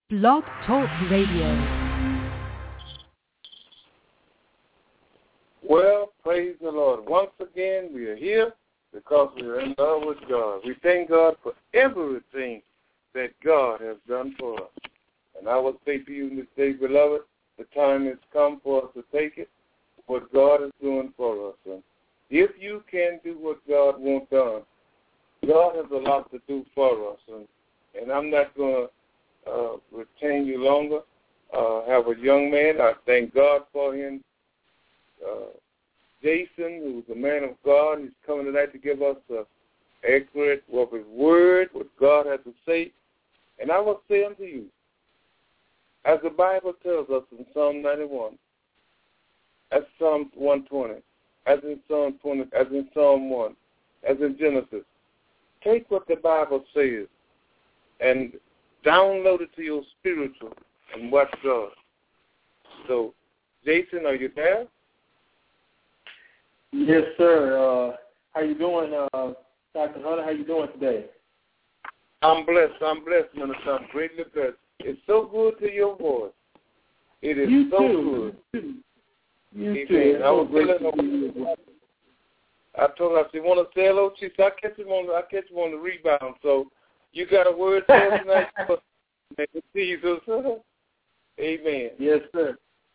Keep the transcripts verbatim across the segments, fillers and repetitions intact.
Blog Talk Radio. Well, praise the Lord. Once again, we are here because we are in love with God. We thank God for everything that God has done for us. And I will say to you this day, beloved, the time has come for us to take it, what God is doing for us. And if you can do what God wants done, God has a lot to do for us. And, and I'm not going to uh, retain you longer. Uh, I have a young man. I thank God for him. Uh, Jason, who's a man of God, he's coming tonight to give us an accurate of his word, what God has to say. And I will say unto you, as the Bible tells us in Psalm ninety-one, as Psalm one twenty, as in Psalm twenty, as in Psalm one, as in Genesis, take what the Bible says and download it to your spiritual and watch God. So, Jason, are you there? Yes, sir. Uh, how you doing, uh, Doctor Hunter? How you doing today? I'm blessed. I'm blessed, Minister. I'm greatly blessed. It's so good to your voice. It is you so too. good. You Amen. too. I was telling her, I told her, I said, want to say hello? She said, I catch him on the, I catch him on the rebound. So you got a word for us tonight? Jesus. Amen. Yes, sir.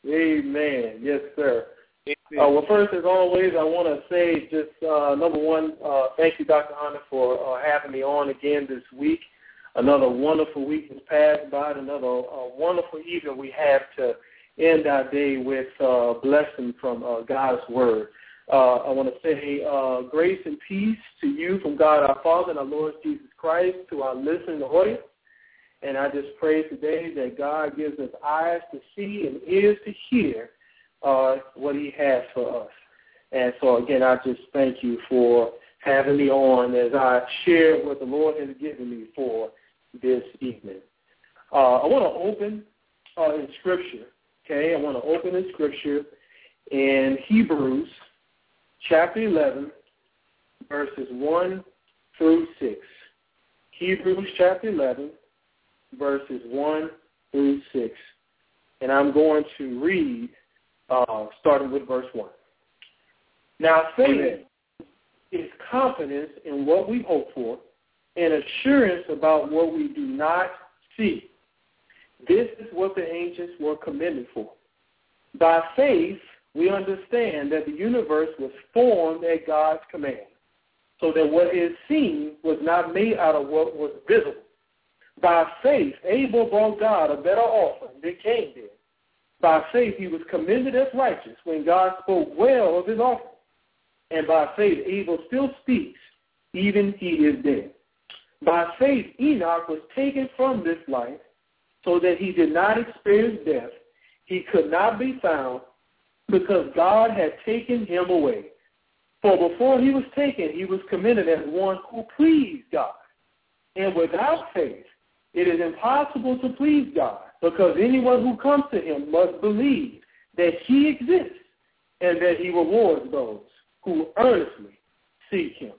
Amen. Yes, sir. Uh, well, first, as always, I want to say just, uh, number one, uh, thank you, Doctor Hunter, for uh, having me on again this week. Another wonderful week has passed by, and another uh, wonderful evening we have to end our day with uh, blessing from uh, God's Word. Uh, I want to say uh, grace and peace to you from God our Father and our Lord Jesus Christ, to our listening audience. And I just pray today that God gives us eyes to see and ears to hear Uh, what he has for us. And so, again, I just thank you for having me on as I share what the Lord has given me for this evening. Uh, I want to open uh, in Scripture, okay? I want to open in Scripture in Hebrews chapter eleven, verses one through six. Hebrews chapter eleven, verses one through six. And I'm going to read Uh, starting with verse one. Now, faith is confidence in what we hope for and assurance about what we do not see. This is what the ancients were commended for. By faith, we understand that the universe was formed at God's command, so that what is seen was not made out of what was visible. By faith, Abel brought God a better offering than Cain did. By faith, he was commended as righteous when God spoke well of his offering. And by faith, Abel still speaks, even he is dead. By faith, Enoch was taken from this life so that he did not experience death. He could not be found because God had taken him away. For before he was taken, he was commended as one who pleased God. And without faith, it is impossible to please God, because anyone who comes to him must believe that he exists and that he rewards those who earnestly seek him.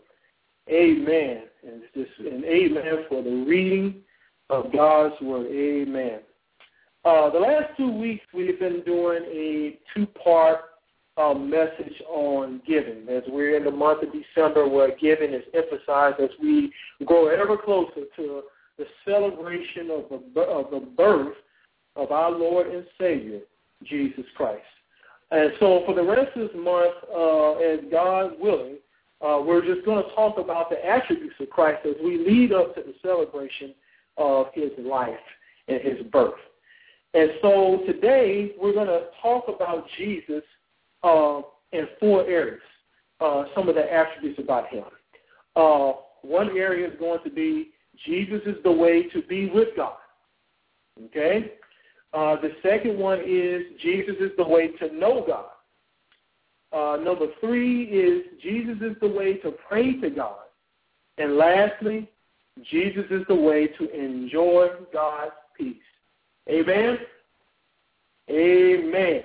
Amen. And, just, and amen for the reading of God's word. Amen. Uh, the last two weeks we've been doing a two-part uh, message on giving, as we're in the month of December where giving is emphasized as we grow ever closer to the celebration of the, of the birth of our Lord and Savior, Jesus Christ. And so for the rest of this month, uh, as God willing, uh, we're just going to talk about the attributes of Christ as we lead up to the celebration of his life and his birth. And so today we're going to talk about Jesus uh, in four areas, uh, some of the attributes about him. Uh, one area is going to be Jesus is the way to be with God. Okay? Uh, the second one is Jesus is the way to know God. Uh, number three is Jesus is the way to pray to God. And lastly, Jesus is the way to enjoy God's peace. Amen? Amen.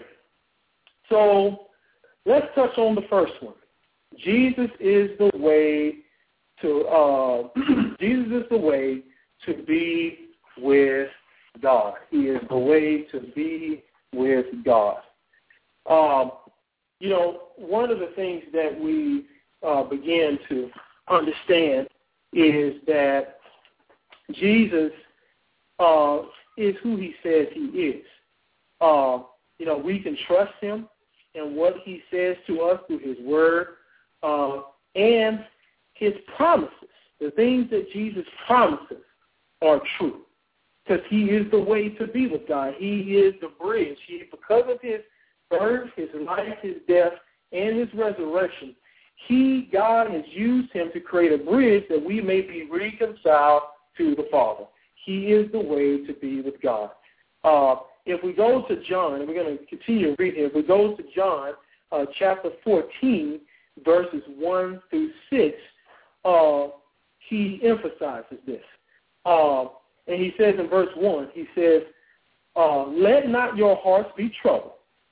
So let's touch on the first one. Jesus is the way to uh, Jesus is the way to be with God. He is the way to be with God. Um, you know, one of the things that we uh, begin to understand is that Jesus uh, is who he says he is. Uh, you know, we can trust him in what he says to us through his word uh, and his promises. The things that Jesus promises are true because he is the way to be with God. He is the bridge. He, because of his birth, his life, his death, and his resurrection, he, God, has used him to create a bridge that we may be reconciled to the Father. He is the way to be with God. Uh, if we go to John, and we're going to continue reading, if we go to John uh, chapter fourteen, verses one through six, uh, he emphasizes this. Uh, and he says in verse one, he says, uh, let not your hearts be troubled.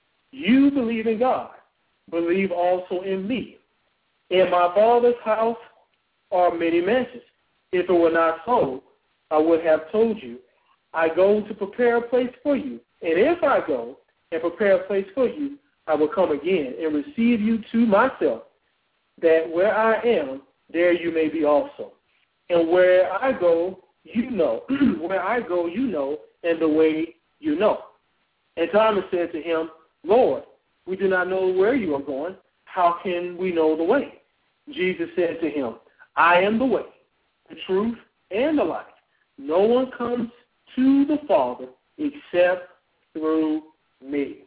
You believe in God. Believe also in me. In my Father's house are many mansions. If it were not so, I would have told you, I go to prepare a place for you. And if I go and prepare a place for you, I will come again and receive you to myself, that where I am, there you may be also. And where I go, you know. Where I go, you know, and the way you know. And Thomas said to him, Lord, we do not know where you are going. How can we know the way? Jesus said to him, I am the way, the truth, and the life. No one comes to the Father except through me.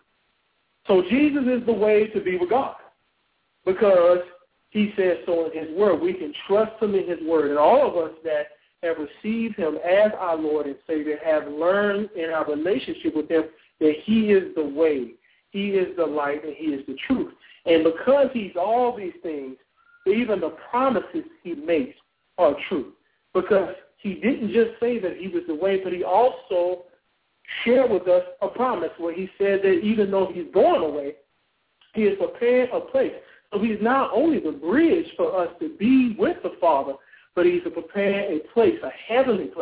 So Jesus is the way to be with God because he says so in his word. We can trust him in his word. And all of us that have received him as our Lord and Savior have learned in our relationship with him that he is the way, he is the light, and he is the truth. And because he's all these things, even the promises he makes are true. Because he didn't just say that he was the way, but he also shared with us a promise where he said that even though he's going away, he is preparing a place. So he's not only the bridge for us to be with the Father, but he's preparing a place, a heavenly place,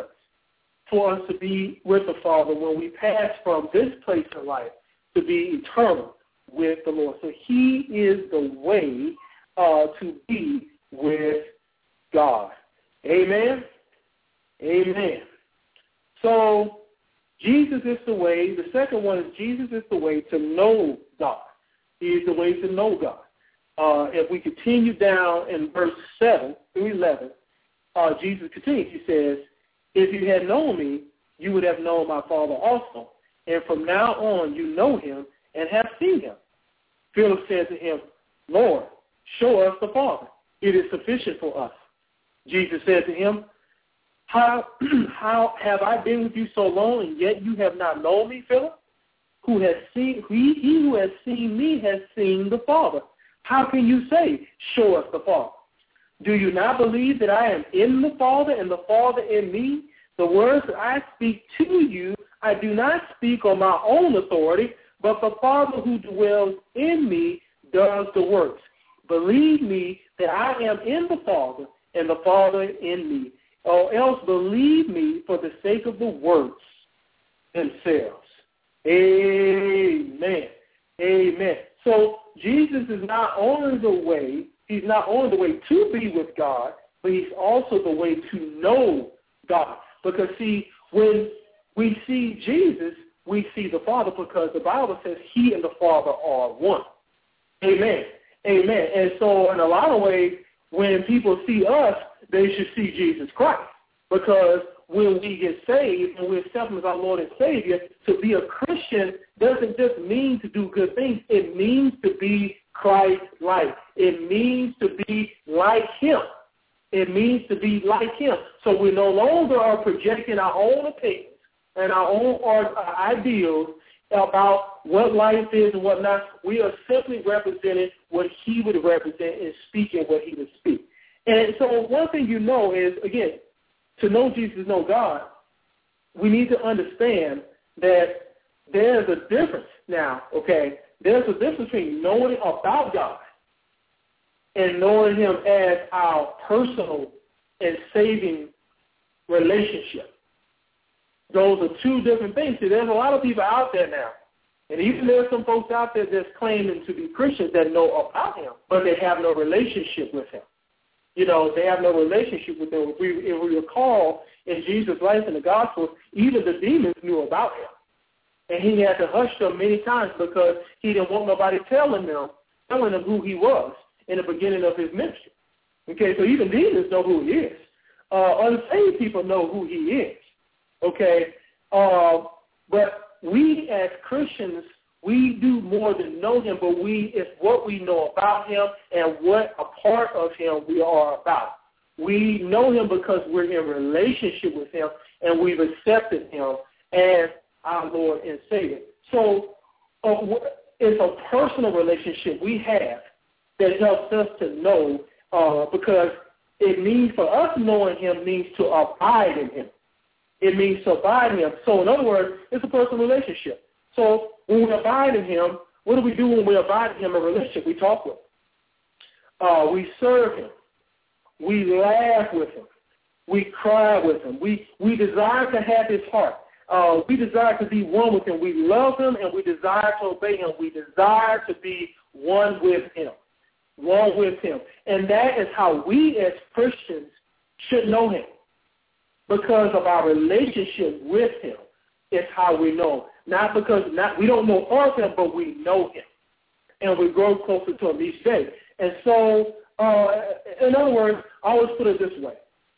for us to be with the Father when we pass from this place in life to be eternal with the Lord. So he is the way uh, to be with God. Amen? Amen. So Jesus is the way. The second one is Jesus is the way to know God. He is the way to know God. Uh, if we continue down in verse seven through eleven, uh, Jesus continues. He says, if you had known me, you would have known my Father also. And from now on you know him and have seen him. Philip said to him, Lord, show us the Father. It is sufficient for us. Jesus said to him, How, how have I been with you so long, and yet you have not known me, Philip? Who has seen he, he who has seen me has seen the Father. How can you say, show us the Father? Do you not believe that I am in the Father and the Father in me? The words that I speak to you, I do not speak on my own authority, but the Father who dwells in me does the works. Believe me that I am in the Father and the Father in me, or else believe me for the sake of the works themselves. Amen. Amen. So Jesus is not only the way, he's not only the way to be with God, but he's also the way to know God. Because, see, when we see Jesus, we see the Father because the Bible says he and the Father are one. Amen. Amen. And so in a lot of ways, when people see us, they should see Jesus Christ. Because when we get saved and we accept him as our Lord and Savior, to be a Christian doesn't just mean to do good things. It means to be Christ-like. It means to be like him. It means to be like him. So we no longer are projecting our own opinions and our own ideals about what life is and what not. We are simply representing what he would represent and speaking what he would speak. And so one thing you know is, again, to know Jesus, know God, we need to understand that there's a difference now, okay? There's a difference between knowing about God and knowing him as our personal and saving relationship. Those are two different things. See, there's a lot of people out there now, and even there's some folks out there that's claiming to be Christians that know about him, but they have no relationship with him. You know, they have no relationship with him. If we, if we recall, in Jesus' life in the Gospels, even the demons knew about him. And he had to hush them many times because he didn't want nobody telling them, telling them who he was in the beginning of his ministry. Okay, so even demons know who he is. Uh, unsaved people know who he is. Okay, uh, but we as Christians, we do more than know him, but we it's what we know about him and what a part of him we are about. We know him because we're in relationship with him and we've accepted him as our Lord and Savior. So uh, it's a personal relationship we have that helps us to know uh, because it means for us knowing him means to abide in him. It means to abide in him. So in other words, it's a personal relationship. So when we abide in him, what do we do when we abide in him in a relationship? We talk with him. Uh, we serve him. We laugh with him. We cry with him. We, we desire to have his heart. Uh, we desire to be one with him. We love him and we desire to obey him. We desire to be one with him. One with him. And that is how we as Christians should know him. Because of our relationship with him is how we know him. Not because not, we don't know of him, but we know him. And we grow closer to him each day. And so, uh, in other words, I always put it this way.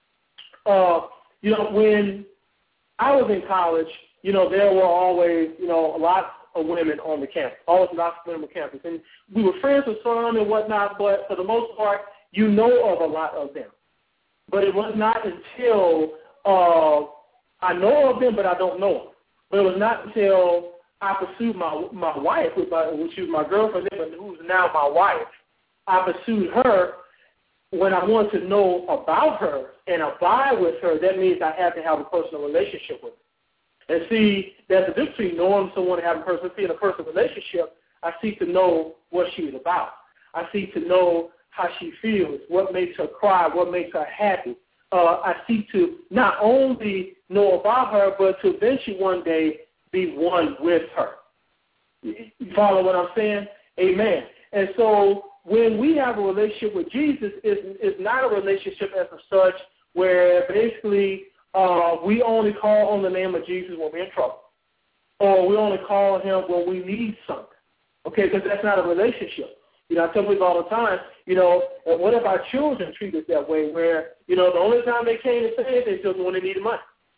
Uh, you know, when I was in college, you know, there were always, you know, lots of women on the campus, always lots of women on campus. And we were friends with some and whatnot, but for the most part, you know of a lot of them. But it was not until uh, I know of them, but I don't know them. But it was not until I pursued my my wife, which was my girlfriend, but who's now my wife. I pursued her when I want to know about her and abide with her. That means I have to have a personal relationship with her. And see, there's a difference between knowing someone and having a personal, see, in a personal relationship, I seek to know what she's about. I seek to know how she feels, what makes her cry, what makes her happy. Uh, I seek to not only know about her, but to eventually one day be one with her. You follow what I'm saying? Amen. And so when we have a relationship with Jesus, it's, it's not a relationship as of such where basically uh, we only call on the name of Jesus when we're in trouble. Or we only call on him when we need something. Okay, because that's not a relationship. You know, I tell people all the time, you know, what if our children treat us that way where, you know, the only time they came to say anything is just when they needed money.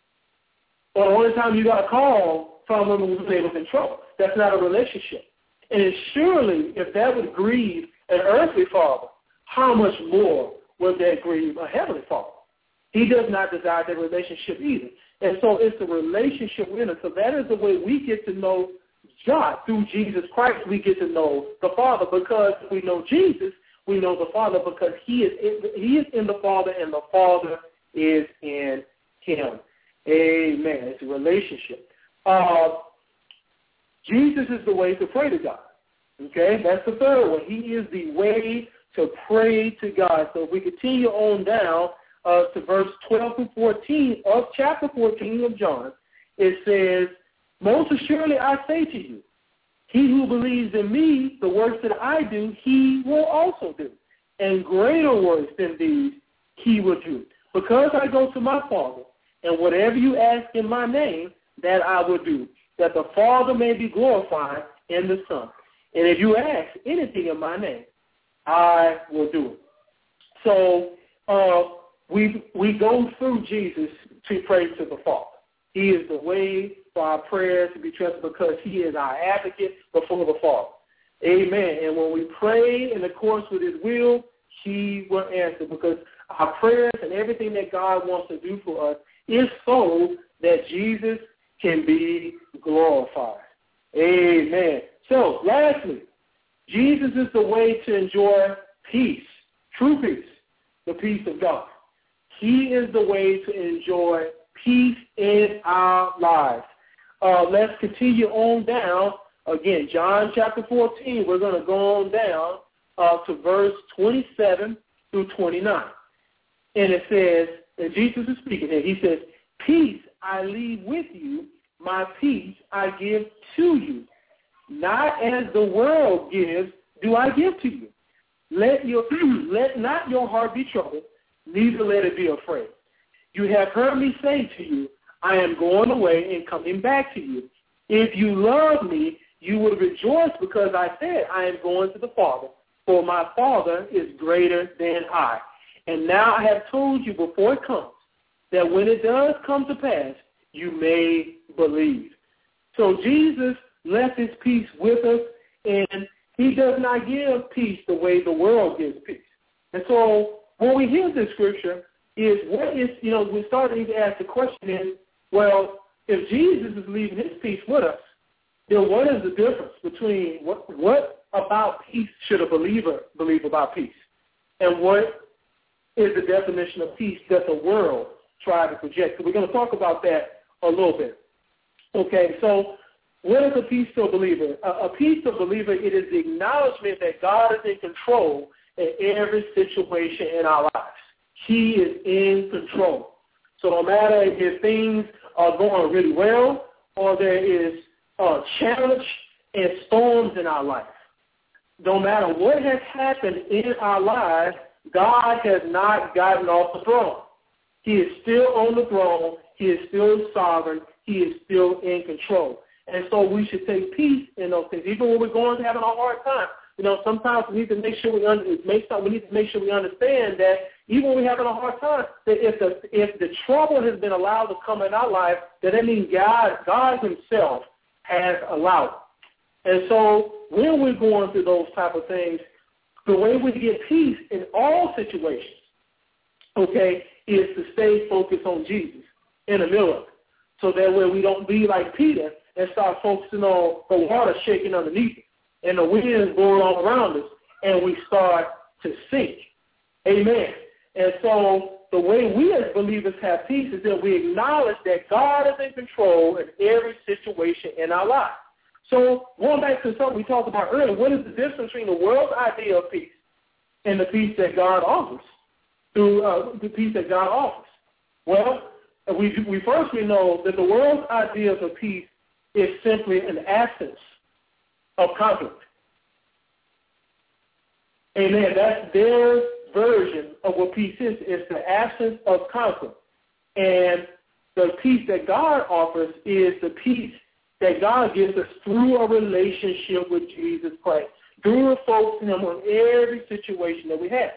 Or the only time you got a call from them when they was in trouble. That's not a relationship. And surely, if that would grieve an earthly father, how much more will that grieve a heavenly father? He does not desire that relationship either. And so it's a relationship with him. So that is the way we get to know God. Through Jesus Christ, we get to know the Father. Because we know Jesus, we know the Father because he is in, he is in the Father and the Father is in him. Amen. It's a relationship. Uh, Jesus is the way to pray to God. Okay, that's the third one. He is the way to pray to God. So if we continue on down uh, to verse twelve and fourteen of chapter fourteen of John, it says, most assuredly I say to you, he who believes in me, the works that I do, he will also do. And greater works than these he will do. Because I go to my Father, and whatever you ask in my name, that I will do, that the Father may be glorified in the Son. And if you ask anything in my name, I will do it. So uh, we we go through Jesus to pray to the Father. He is the way for our prayers to be trusted because he is our advocate before the Father. Amen. And when we pray in accordance with his will, he will answer because our prayers and everything that God wants to do for us is so that Jesus can be glorified. Amen. So, lastly, Jesus is the way to enjoy peace, true peace, the peace of God. He is the way to enjoy peace in our lives. Uh, let's continue on down. Again, John chapter fourteen, we're going to go on down uh, to verse twenty-seven through twenty-nine. And it says, and Jesus is speaking here, he says, peace I leave with you, my peace I give to you. Not as the world gives, do I give to you. Let your let not your heart be troubled, neither let it be afraid. You have heard me say to you, I am going away and coming back to you. If you love me, you would rejoice because I said, I am going to the Father, for my Father is greater than I. And now I have told you before it comes, that when it does come to pass, you may believe. So Jesus left his peace with us, and he does not give peace the way the world gives peace. And so when we hear this scripture, is what is, you know, we're starting to ask the question is, well, if Jesus is leaving his peace with us, then what is the difference between what, what about peace should a believer believe about peace? And what is the definition of peace that the world tried to project? So we're going to talk about that a little bit. Okay, so what is a peace to a believer? A, a peace to a believer, it is the acknowledgement that God is in control in every situation in our lives. He is in control. So no matter if things are going really well or there is a challenge and storms in our life, no matter what has happened in our lives, God has not gotten off the throne. He is still on the throne. He is still sovereign. He is still in control. And so we should take peace in those things, even when we're going to having a hard time. You know, sometimes we need to make sure we under, make some, we need to make sure we understand that even when we're having a hard time, that if the if the trouble has been allowed to come in our life, that that means God God Himself has allowed it. And so when we're going through those type of things, the way we get peace in all situations, okay, is to stay focused on Jesus in the middle of it. So that way we don't be like Peter and start focusing on the water shaking underneath it and the winds blowing all around us, and we start to sink. Amen. And so the way we as believers have peace is that we acknowledge that God is in control in every situation in our lives. So going back to something we talked about earlier, what is the difference between the world's idea of peace and the peace that God offers? Through uh, the peace that God offers. Well, we, we first we know that the world's idea of peace is simply an absence of conflict. Amen. That's their version of what peace is. It's the absence of conflict. And the peace that God offers is the peace that God gives us through a relationship with Jesus Christ, through focusing Him on every situation that we have.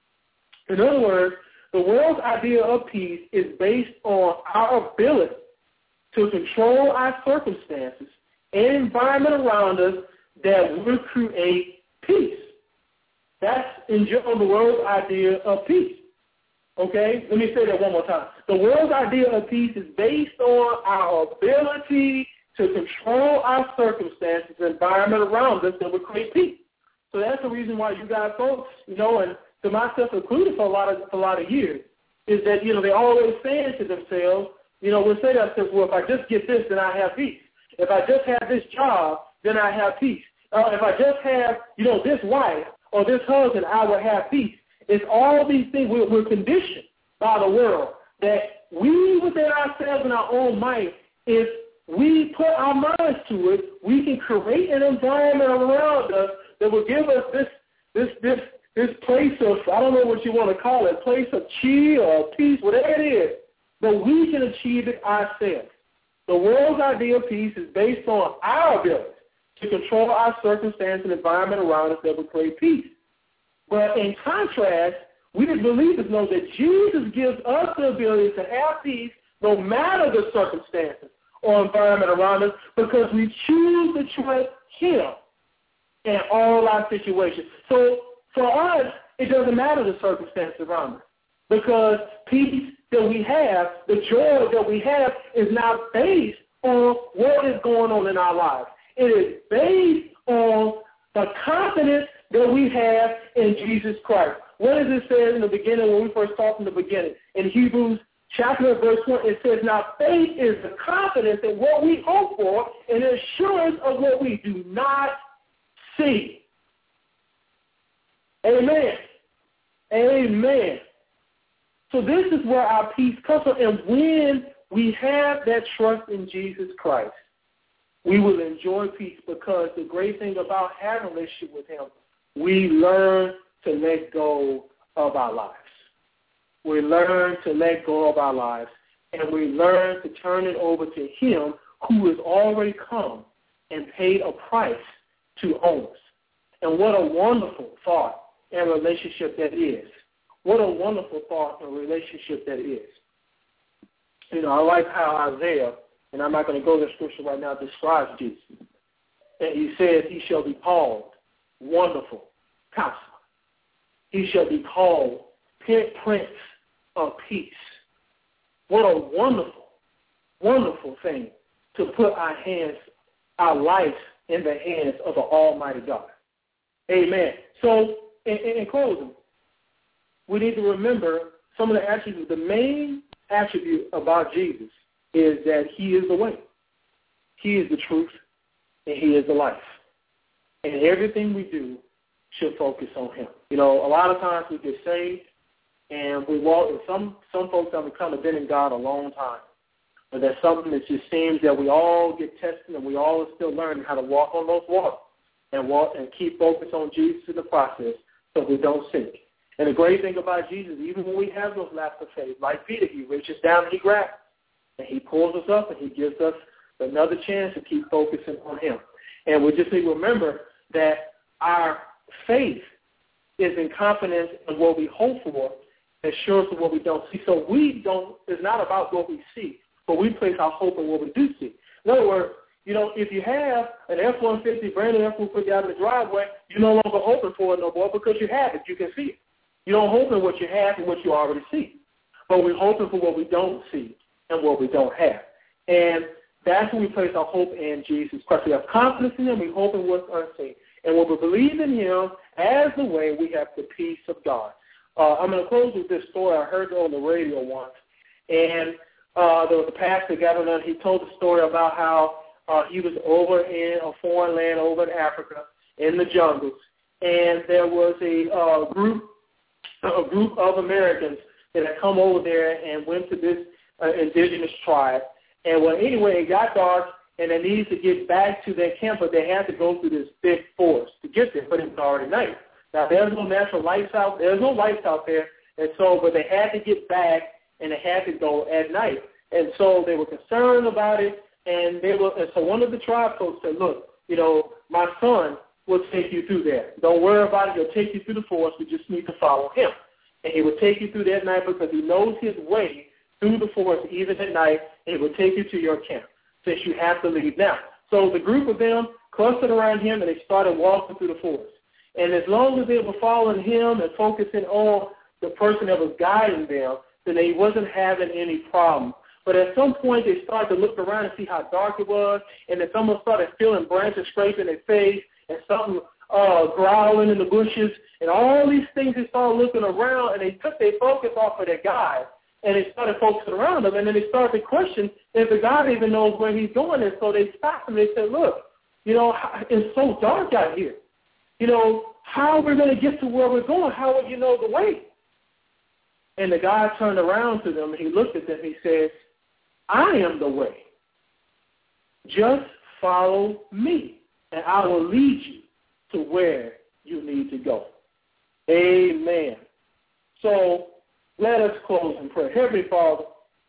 In other words, the world's idea of peace is based on our ability to control our circumstances and environment around us that will create peace. That's in general the world's idea of peace. Okay? Let me say that one more time. The world's idea of peace is based on our ability to control our circumstances and environment around us that will create peace. So that's the reason why you guys folks, you know, and to myself included for a lot of for a lot of years, is that, you know, they're always saying to themselves, you know, we'll say to ourselves, well, if I just get this, then I have peace. If I just have this job, then I have peace. Uh, if I just have, you know, this wife or this husband, I will have peace. It's all these things. We're, we're conditioned by the world that we within ourselves and our own mind, if we put our minds to it, we can create an environment around us that will give us this this this this place of, I don't know what you want to call it, place of chi or peace, whatever it is, but we can achieve it ourselves. The world's idea of peace is based on our ability to control our circumstance and environment around us that will create peace. But in contrast, we as believers know that Jesus gives us the ability to have peace no matter the circumstances or environment around us, because we choose to trust Him in all our situations. So for us, it doesn't matter the circumstances around us, because peace that we have, the joy that we have, is not based on what is going on in our lives. It is based on the confidence that we have in Jesus Christ. What does it say in the beginning, when we first talked in the beginning? In Hebrews chapter verse one, it says, now faith is the confidence in what we hope for and the assurance of what we do not see. Amen. Amen. So this is where our peace comes from. And when we have that trust in Jesus Christ, we will enjoy peace, because the great thing about having a relationship with him, we learn to let go of our lives. We learn to let go of our lives, and we learn to turn it over to him who has already come and paid a price to own us. And what a wonderful thought and relationship that is. What a wonderful thought and relationship that is. You know, I like how Isaiah, and I'm not going to go to the scripture right now, describes Jesus. And he says he shall be called Wonderful Counselor. He shall be called Prince of Peace. What a wonderful, wonderful thing to put our hands, our life in the hands of the Almighty God. Amen. So, in, in closing, we need to remember some of the attributes. The main attribute about Jesus is that he is the way, he is the truth, and he is the life. And everything we do should focus on him. You know, a lot of times we get saved, and we walk, and some, some folks have kind of been in God a long time. But there's something that just seems that we all get tested, and we all are still learning how to walk on those waters and walk and keep focus on Jesus in the process so we don't sink. And the great thing about Jesus, even when we have those laps of faith, like Peter, he reaches down and he grabs, and he pulls us up, and he gives us another chance to keep focusing on him. And we just need to remember that our faith is in confidence in what we hope for, assurance of what we don't see. So we don't, it's not about what we see, but we place our hope in what we do see. In other words, you know, if you have an F one fifty, brand new F one fifty out in the driveway, you're no longer hoping for it no more because you have it. You can see it. You don't hope in what you have and what you already see. But we're hoping for what we don't see and what we don't have. And that's when we place our hope in Jesus Christ. We have confidence in him. We hope in what's unseen. And when we believe in him as the way, we have the peace of God. Uh, I'm going to close with this story. I heard it on the radio once. And uh, there was a pastor got on and he told the story about how uh, he was over in a foreign land over in Africa in the jungles. And there was a uh, group a group of Americans that had come over there and went to this uh, indigenous tribe. And well, anyway, it got dark, and they needed to get back to their camp, but they had to go through this thick forest to get there, but it was already night. Now, there's no natural lights out. There's no lights out there, and so, but they had to get back, and they had to go at night. And so they were concerned about it, and they were. And so one of the tribe folks said, look, you know, my son will take you through there. Don't worry about it. He'll take you through the forest. We just need to follow him. And he will take you through that night because he knows his way through the forest even at night, and he will take you to your camp since you have to leave now. So the group of them clustered around him, and they started walking through the forest. And as long as they were following him and focusing on the person that was guiding them, then they wasn't having any problem. But at some point, they started to look around and see how dark it was, and then someone started feeling branches scraping their face, and something uh, growling in the bushes, and all these things. They started looking around, and they took their focus off of their guide, and they started focusing around him, and then they started to question if the guide even knows where he's going. And so they stopped him. They said, look, you know, it's so dark out here. You know, how are we going to get to where we're going? How would you know the way? And the guy turned around to them, and he looked at them, and he said, I am the way. Just follow me, and I will lead you to where you need to go. Amen. So let us close in prayer. Heavenly Father,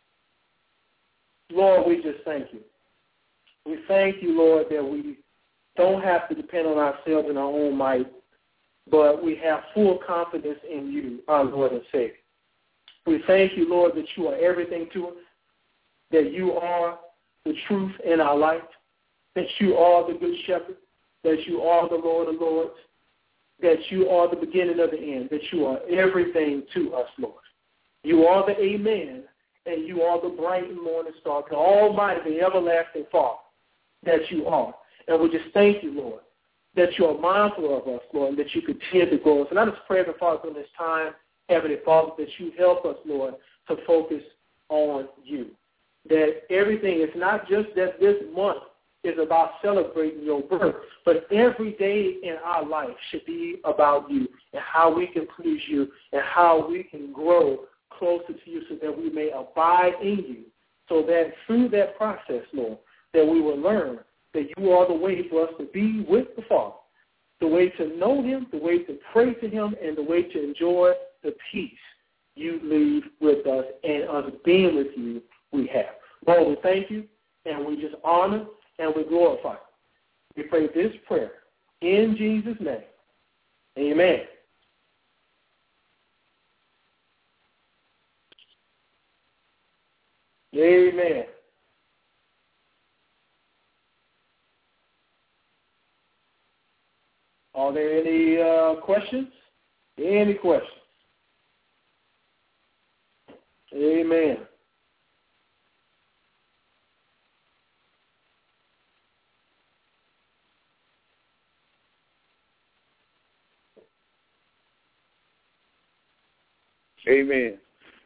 Lord, we just thank you. We thank you, Lord, that we don't have to depend on ourselves and our own might, but we have full confidence in you, our Lord and Savior. We thank you, Lord, that you are everything to us, that you are the truth in our life, that you are the good shepherd, that you are the Lord of lords, that you are the beginning of the end, that you are everything to us, Lord. You are the Amen, and you are the bright and morning star, the Almighty, the everlasting Father, that you are. And we just thank you, Lord, that you are mindful of us, Lord, and that you continue to grow us. And I just pray, Father, in this time, Heavenly Father, that you help us, Lord, to focus on you. That everything is not just that this month is about celebrating your birth, but every day in our life should be about you and how we can please you and how we can grow closer to you so that we may abide in you, so that through that process, Lord, that we will learn that you are the way for us to be with the Father, the way to know him, the way to pray to him, and the way to enjoy the peace you leave with us and us being with you we have. Lord, we thank you, and we just honor and we glorify. We pray this prayer in Jesus' name. Amen. Amen. Are there any uh, questions? Any questions? Amen. Amen.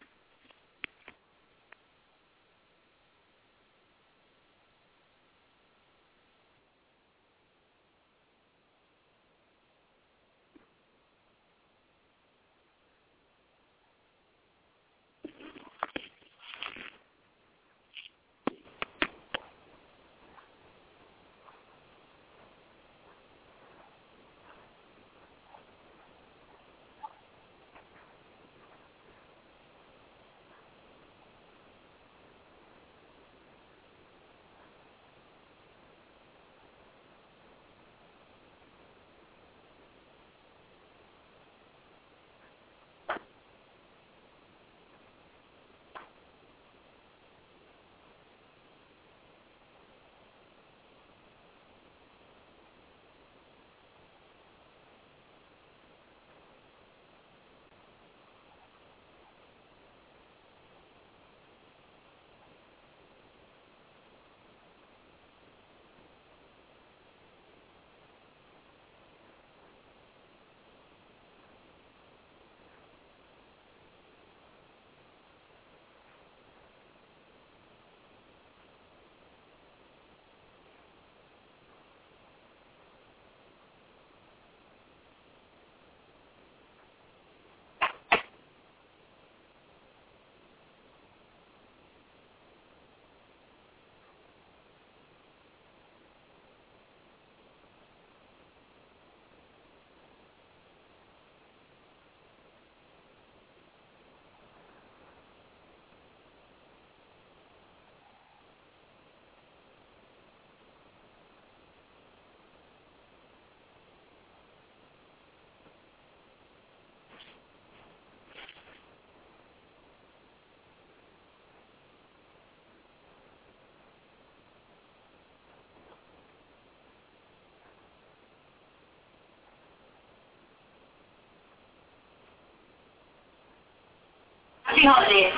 Happy holidays.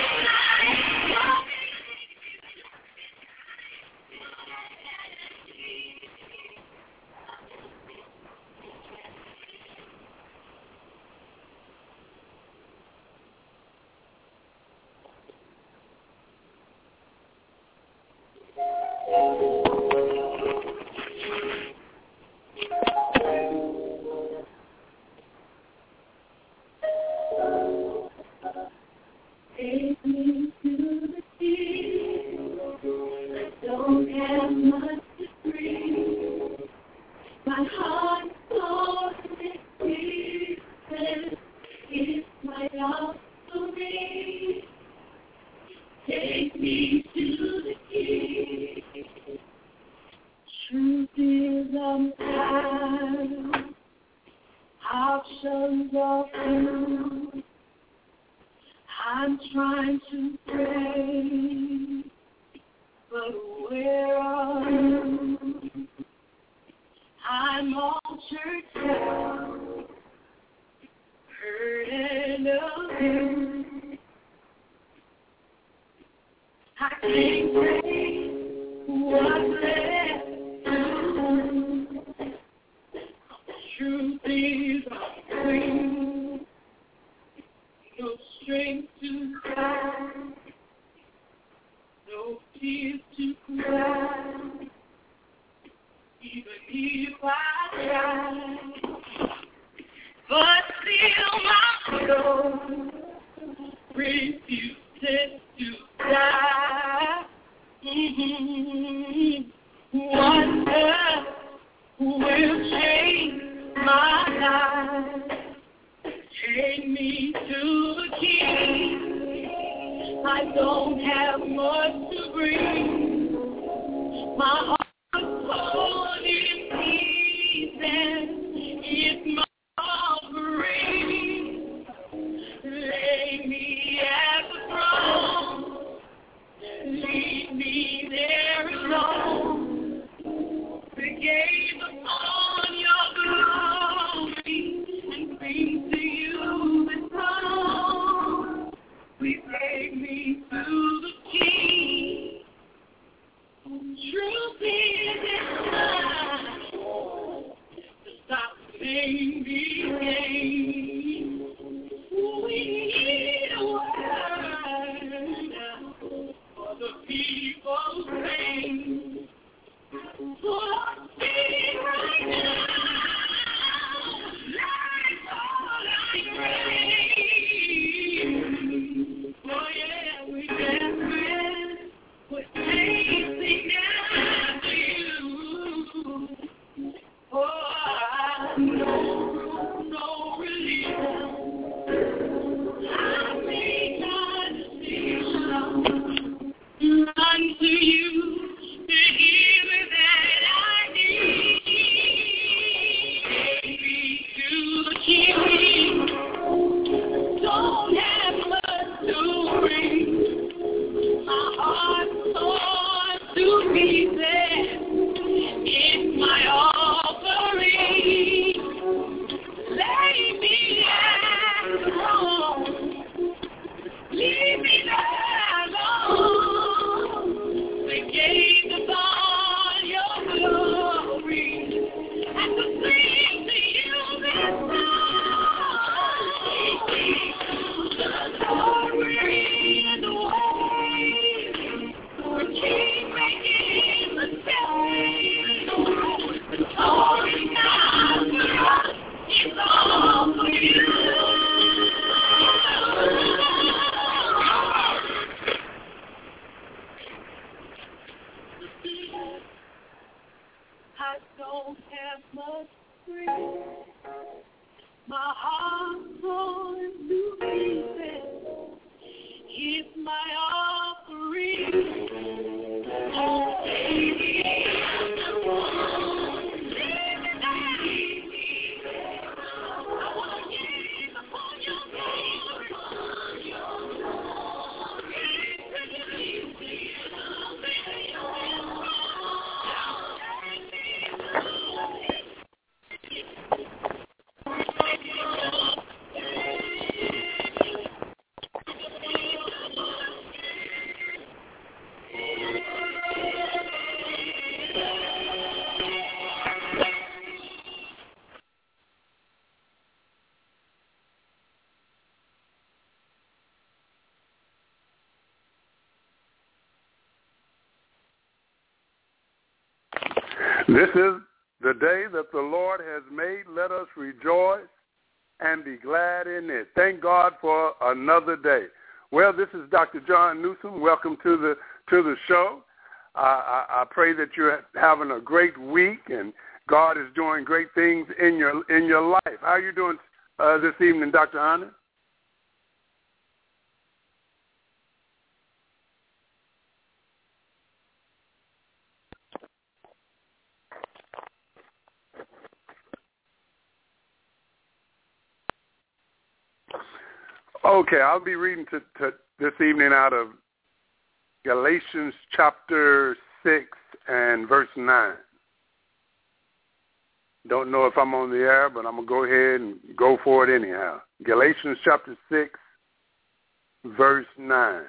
Take me to the sea. I don't have much to bring. My heart is with Jesus. It's my offering. Take me to the sea. Truth is unkind. Options are few. I'm trying to pray, but where are you? I'm all churched out, hurting again. I can't say what's left to do. Truth is unclean. No strength to cry, no tears to cry, even if I try. But still my soul refuses to die. Mm-hmm. Wonder will change my life. Take me to the King. I don't have much to bring. My heart's torn in pieces. It's my offering. Lay me at the throne. Leave me there alone. The gaze upon your glory and bring to you the throne. We take me to the King. Truth is inside to stop playing these games. We need a word for the people's pain. So I'll speak right now. Like all I crave. Oh yeah, we desperate. We're chasing after you. Oh, I know no relief. I make my decision. Run to you, the healer that I need. Take me to the King. Don't have much to bring. My heart's torn to pieces. It's my offering. Lay me at the throne. Leave me there alone. The gaze upon your glory and to sing to you this song. The glory and the way. The King making the change. The glory now for us is all for you. I don't have much strength. My heart's torn to pieces. It's my offering. Oh, baby, I want to I want to gaze upon your glory. This is the day that the Lord has made. Let us rejoice and be glad in it. Thank God for another day. Well, this is Doctor John Newsom. Welcome to the to the show. Uh, I, I pray that you're having a great week and God is doing great things in your in your life. How are you doing uh, this evening, Doctor Honor? Okay, I'll be reading to, to this evening out of Galatians chapter six and verse nine. Don't know if I'm on the air, but I'm going to go ahead and go for it anyhow. Galatians chapter six, verse nine.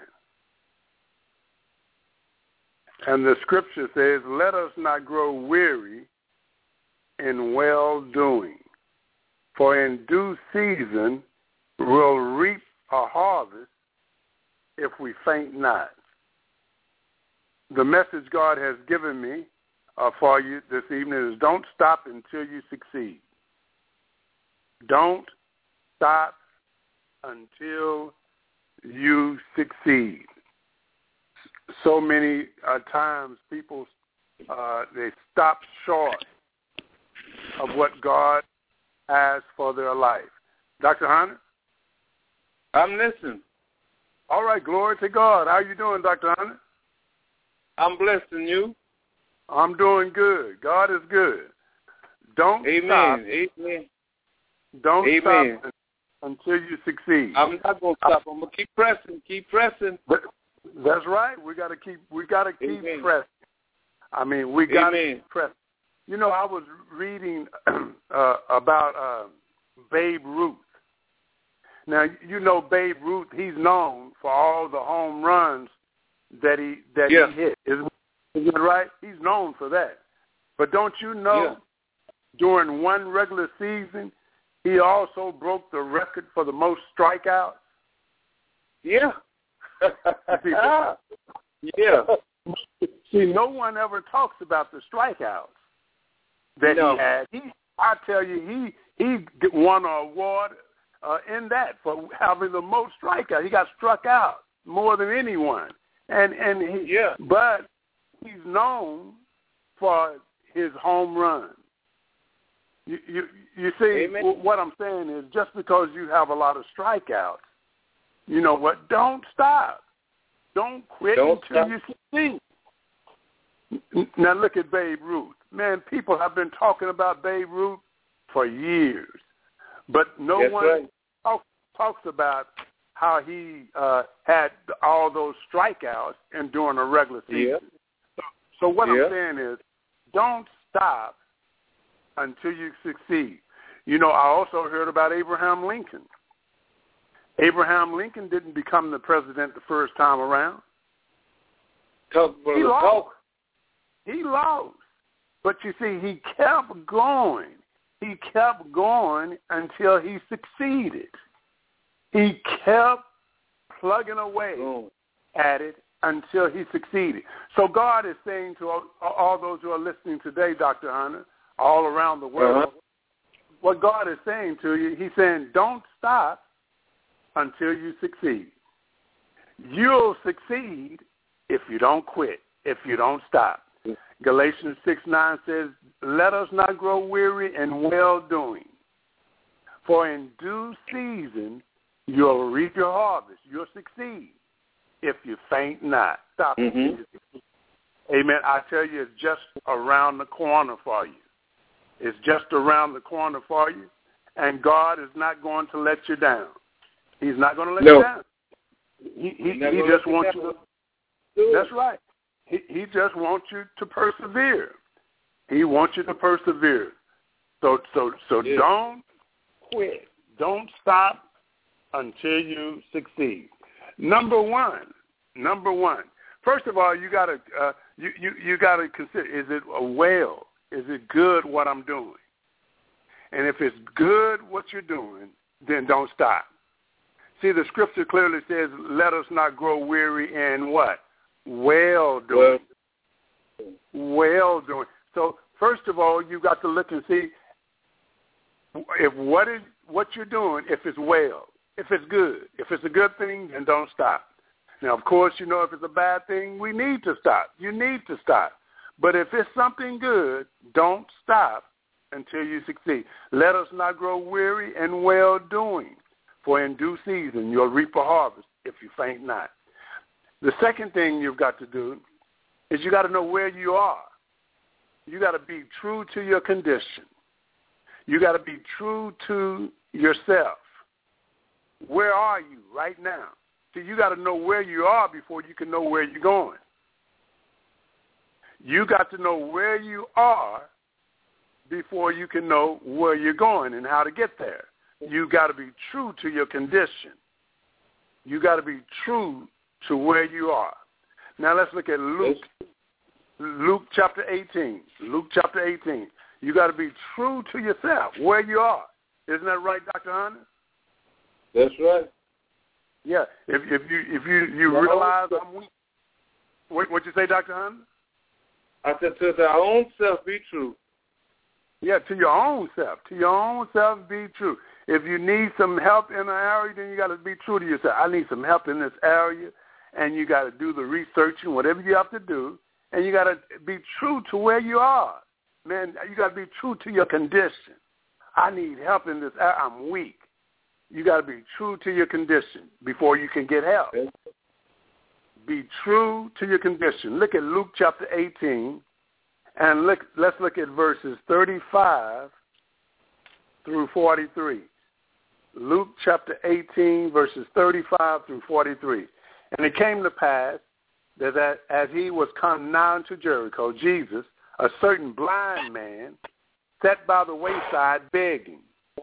And the scripture says, let us not grow weary in well-doing, for in due season we'll reap a harvest if we faint not. The message God has given me uh, for you this evening is don't stop until you succeed. Don't stop until you succeed. so many uh, times people, uh, they stop short of what God has for their life. Doctor Hunter? I'm listening. All right, glory to God. How you doing, Doctor Hunter? I'm blessed in you. I'm doing good. God is good. Don't Amen. stop. Amen. Don't Amen. stop until you succeed. I'm not going to stop. I'm going to keep pressing, keep pressing. But that's right. We got to keep. We got to keep Amen. pressing. I mean, we got to keep pressing. You know, I was reading uh, about uh, Babe Ruth. Now, you know Babe Ruth. He's known for all the home runs that he that yeah. he hit. Is, is it right? He's known for that. But don't you know, yeah. during one regular season, he also broke the record for the most strikeouts? Yeah. yeah. See, no one ever talks about the strikeouts that no. he had. He, I tell you, he he won an award uh, in that for having the most strikeouts. He got struck out more than anyone, and and he, yeah. but he's known for his home runs. You you, you see, Amen. What I'm saying is, just because you have a lot of strikeouts, you know what? Don't stop. Don't quit Don't until stop. you succeed. Now look at Babe Ruth. Man, people have been talking about Babe Ruth for years, but no That's one right. talk, talks about how he uh, had all those strikeouts and during a regular season. Yeah. So, so what yeah. I'm saying is, don't stop until you succeed. You know, I also heard about Abraham Lincoln. Abraham Lincoln didn't become the president the first time around. Talk, brother, he lost. talk. He lost. But you see, he kept going. He kept going until he succeeded. He kept plugging away oh. at it until he succeeded. So God is saying to all, all those who are listening today, Doctor Hunter, all around the world, uh-huh. what God is saying to you, he's saying, don't stop until you succeed. You'll succeed if you don't quit, if you don't stop. Galatians six nine says, let us not grow weary in well-doing, for in due season you'll reap your harvest. You'll succeed if you faint not. Stop. Mm-hmm. Amen. I tell you, it's just around the corner for you. It's just around the corner for you, and God is not going to let you down. He's not going to let no. you down. He, he, he just wants you to. That's right. He, he just wants you to persevere. He wants you to persevere. So so so yeah. don't quit. Don't stop until you succeed. Number one. Number one. First of all, you gotta uh, you, you you gotta consider: is it a well? Is it good what I'm doing? And if it's good what you're doing, then don't stop. See, the scripture clearly says, "Let us not grow weary in what? Well doing." Well doing. So first of all, you got to look and see if what is what you're doing, if it's well, if it's good, if it's a good thing, then don't stop. Now, of course, you know, if it's a bad thing, we need to stop. You need to stop. But if it's something good, don't stop until you succeed. Let us not grow weary in well-doing, for in due season you'll reap a harvest if you faint not. The second thing you've got to do is you got to know where you are. You got to be true to your condition. You got to be true to yourself. Where are you right now? See, you got to know where you are before you can know where you're going. You got to know where you are before you can know where you're going and how to get there. You got to be true to your condition. You got to be true to where you are. Now let's look at Luke. Luke chapter eighteen. Luke chapter eighteen. You got to be true to yourself, where you are. Isn't that right, Doctor Hunter? That's right. Yeah. If if you if you, you realize I'm weak. What what'd you say, Doctor Hunter? I said to our own self be true. Yeah, to your own self. To your own self be true. If you need some help in an area, then you got to be true to yourself. I need some help in this area, and you got to do the researching, whatever you have to do, and you got to be true to where you are. Man, you got to be true to your condition. I need help in this. I'm weak. You got to be true to your condition before you can get help. Be true to your condition. Look at Luke chapter eighteen, and look. Let's look at verses thirty-five through forty-three. Luke chapter eighteen, verses thirty-five through forty-three. And it came to pass that as he was come nigh unto Jericho, Jesus, a certain blind man, sat by the wayside begging.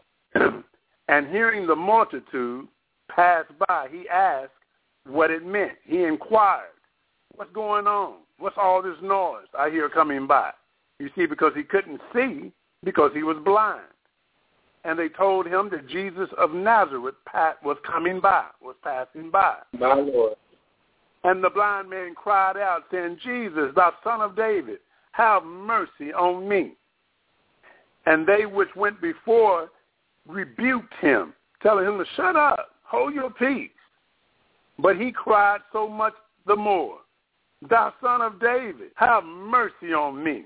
And hearing the multitude pass by, he asked what it meant. He inquired, what's going on? What's all this noise I hear coming by? You see, because he couldn't see because he was blind. And they told him that Jesus of Nazareth was coming by, was passing by. My Lord. And the blind man cried out, saying, Jesus, thou son of David, have mercy on me. And they which went before rebuked him, telling him to shut up, hold your peace. But he cried so much the more, thou son of David, have mercy on me.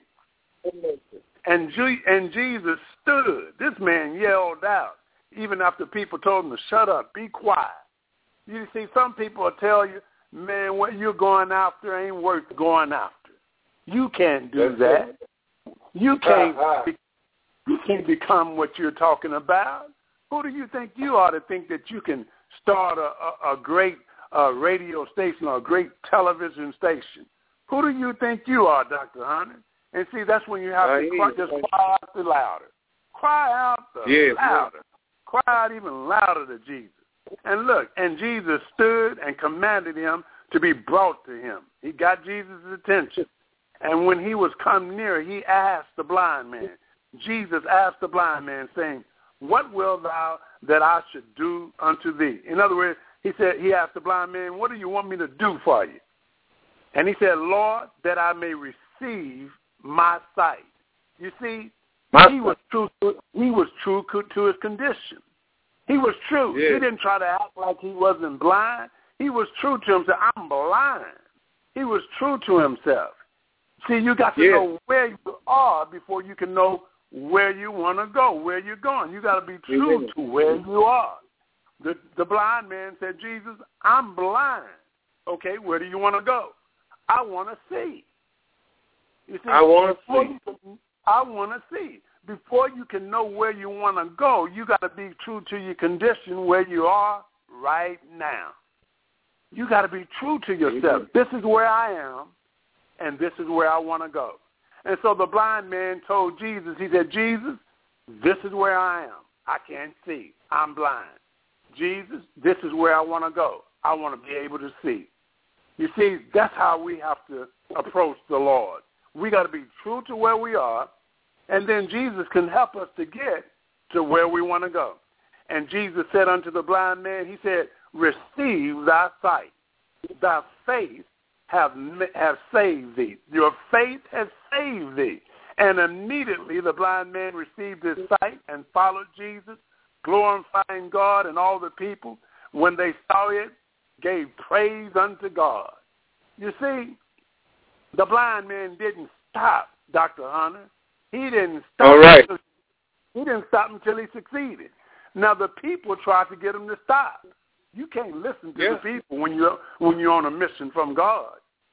And, G- and Jesus stood. This man yelled out, even after people told him to shut up, be quiet. You see, some people will tell you, man, what you're going after ain't worth going after. You can't do that. You can't, be, you can't become what you're talking about. Who do you think you are to think that you can start a, a, a great uh, radio station or a great television station? Who do you think you are, Doctor Hunter? And see, that's when you have to cry, just cry out the louder. Cry out the yeah, louder. Cry out even louder to Jesus. And look, and Jesus stood and commanded him to be brought to him. He got Jesus' attention. And when he was come near, he asked the blind man. Jesus asked the blind man, saying, what wilt thou that I should do unto thee? In other words, he said, he asked the blind man, what do you want me to do for you? And he said, Lord, that I may receive my sight. You see, my he was true. To, he was true to his condition. He was true. Yeah. He didn't try to act like he wasn't blind. He was true to himself. I'm blind. He was true to himself. See, you got to yeah. know where you are before you can know where you want to go, where you're going. You got to be true yeah. to where you are. The, the blind man said, Jesus, I'm blind. Okay, where do you want to go? I want to see. You see, I want to see. Can, I want to see. Before you can know where you want to go, you got to be true to your condition where you are right now. You got to be true to yourself. This is where I am, and this is where I want to go. And so the blind man told Jesus, he said, Jesus, this is where I am. I can't see. I'm blind. Jesus, this is where I want to go. I want to be able to see. You see, that's how we have to approach the Lord. We got to be true to where we are, and then Jesus can help us to get to where we want to go. And Jesus said unto the blind man, he said, receive thy sight. Thy faith have, have saved thee. Your faith has saved thee. And immediately the blind man received his sight and followed Jesus, glorifying God, and all the people, when they saw it, gave praise unto God. You see, the blind man didn't stop, Doctor Hunter. He didn't stop. All right. Until, he didn't stop until he succeeded. Now the people tried to get him to stop. You can't listen to yeah. the people when you're when you're on a mission from God.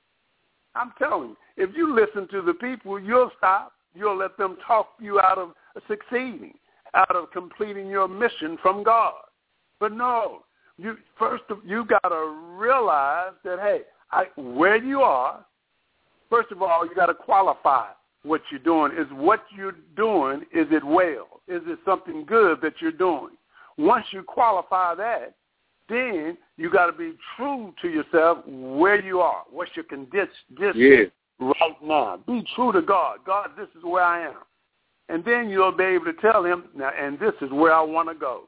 I'm telling you, if you listen to the people, you'll stop. You'll let them talk you out of succeeding, out of completing your mission from God. But no, you first you got to realize that, hey, I, where you are, first of all, you got to qualify what you're doing. Is what you're doing, is it well? Is it something good that you're doing? Once you qualify that, then you got to be true to yourself where you are. What's your condition yeah. right now? Be true to God. God, this is where I am. And then you'll be able to tell him, now, and this is where I want to go.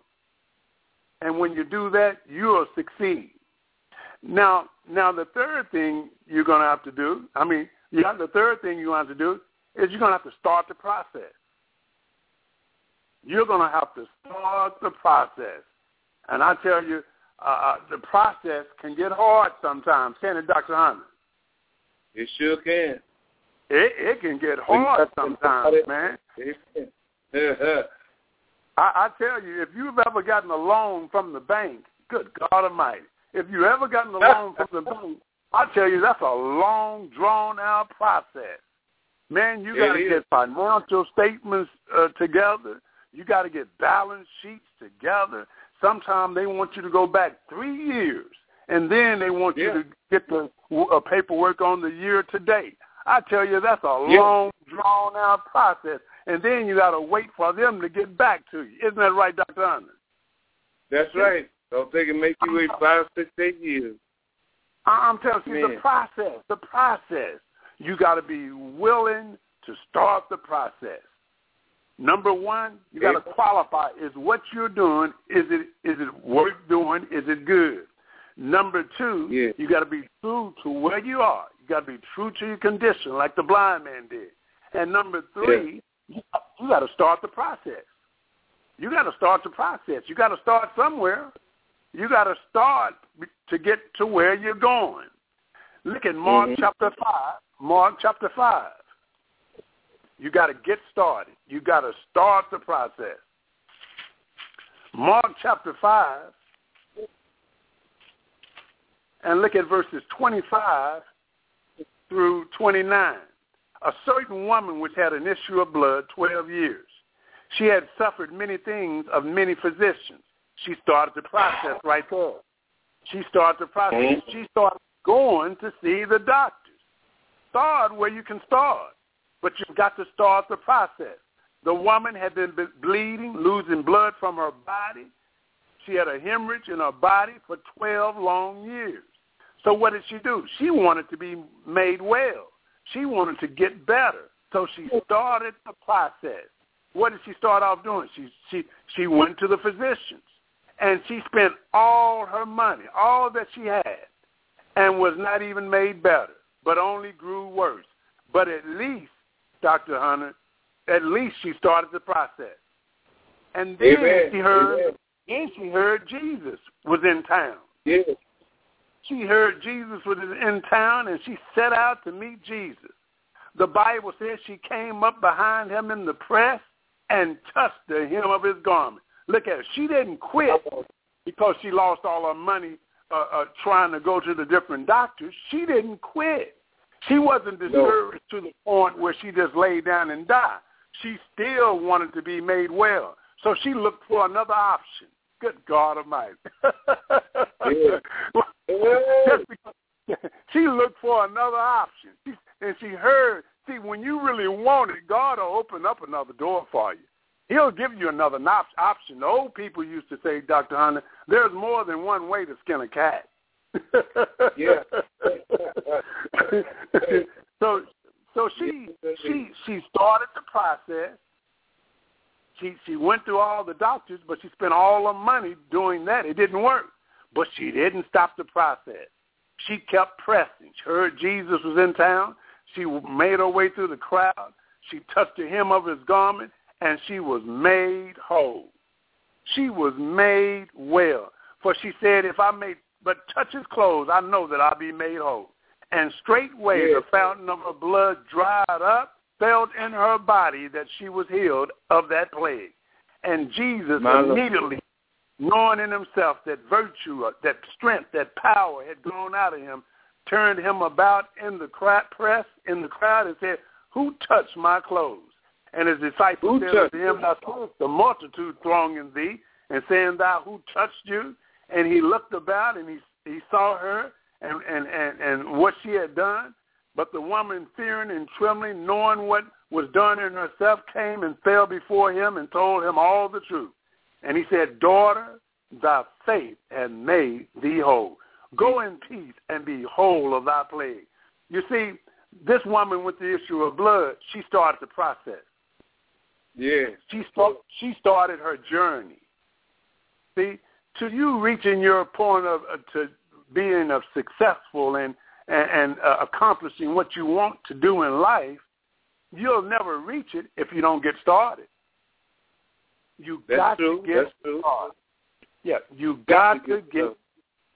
And when you do that, you'll succeed. Now, now the third thing you're going to have to do, I mean, you got the third thing you have to do is you're going to have to start the process. You're going to have to start the process. And I tell you, uh, the process can get hard sometimes, can't it, Doctor Hunter? It sure can. It, it can get hard sometimes, man. I, I tell you, if you've ever gotten a loan from the bank, good God Almighty, if you've ever gotten a loan from the bank, I tell you, that's a long, drawn-out process. Man, you got to get financial statements uh, together. You got to get balance sheets together. Sometimes they want you to go back three years, and then they want yeah. you to get the uh, paperwork on the year to date. I tell you, that's a yeah. long, drawn-out process, and then you got to wait for them to get back to you. Isn't that right, Doctor Hunter? That's right. Don't think it make you wait five, six, eight years. I'm telling you, the process, the process. You got to be willing to start the process. Number one, you got to qualify. Is what you're doing, is it is it worth doing? Is it good? Number two, yeah. you got to be true to where you are. You got to be true to your condition, like the blind man did. And number three, yeah. you, you got to start the process. You got to start the process. You got to start somewhere. You got to start to get to where you're going. Look at Mark mm-hmm. chapter five. Mark chapter five. You got to get started. You got to start the process. Mark chapter five. And look at verses twenty-five through twenty-nine. A certain woman which had an issue of blood twelve years. She had suffered many things of many physicians. She started the process right there. She started the process. She started going to see the doctors. Start where you can start, but you've got to start the process. The woman had been bleeding, losing blood from her body. She had a hemorrhage in her body for twelve long years. So what did she do? She wanted to be made well. She wanted to get better. So she started the process. What did she start off doing? She she she went to the physicians, and she spent all her money, all that she had, and was not even made better, but only grew worse. But at least, Doctor Hunter, at least she started the process. And then Amen. she heard, Amen. then she heard Jesus was in town. Yes. She heard Jesus was in town, and she set out to meet Jesus. The Bible says she came up behind him in the press and touched the hem of his garment. Look at her. She didn't quit because she lost all her money uh, uh, trying to go to the different doctors. She didn't quit. She wasn't discouraged no. to the point where she just laid down and died. She still wanted to be made well. So she looked for another option. Good God Almighty. Yeah. Just because she looked for another option. She, and she heard, see, when you really want it, God will open up another door for you. He'll give you another op- option. The old people used to say, Doctor Hunter, there's more than one way to skin a cat. Yeah. so so she she she started the process. She she went through all the doctors, but she spent all her money doing that. It didn't work. But she didn't stop the process. She kept pressing. She heard Jesus was in town. She made her way through the crowd. She touched the hem of his garment, and she was made whole. She was made well. For she said, if I may but touch his clothes, I know that I'll be made whole. And straightway yes. the fountain of her blood dried up, felt in her body that she was healed of that plague. And Jesus My immediately, knowing in himself that virtue, that strength, that power had gone out of him, turned him about in the crowd, press in the crowd and said, who touched my clothes? And his disciples who said to him, thou seest the multitude thronging thee, and saying, thou, who touched you? And he looked about, and he he saw her and, and, and, and what she had done. But the woman, fearing and trembling, knowing what was done in herself, came and fell before him and told him all the truth. And he said, daughter, thy faith hath made thee whole. Go in peace and be whole of thy plague. You see, this woman with the issue of blood, she started the process. Yeah. She, start, she started her journey. See, to you reaching your point of uh, to being of successful and, and, and uh, accomplishing what you want to do in life, you'll never reach it if you don't get started. You That's got true. to get That's started. True. Yeah, you got, got to get, get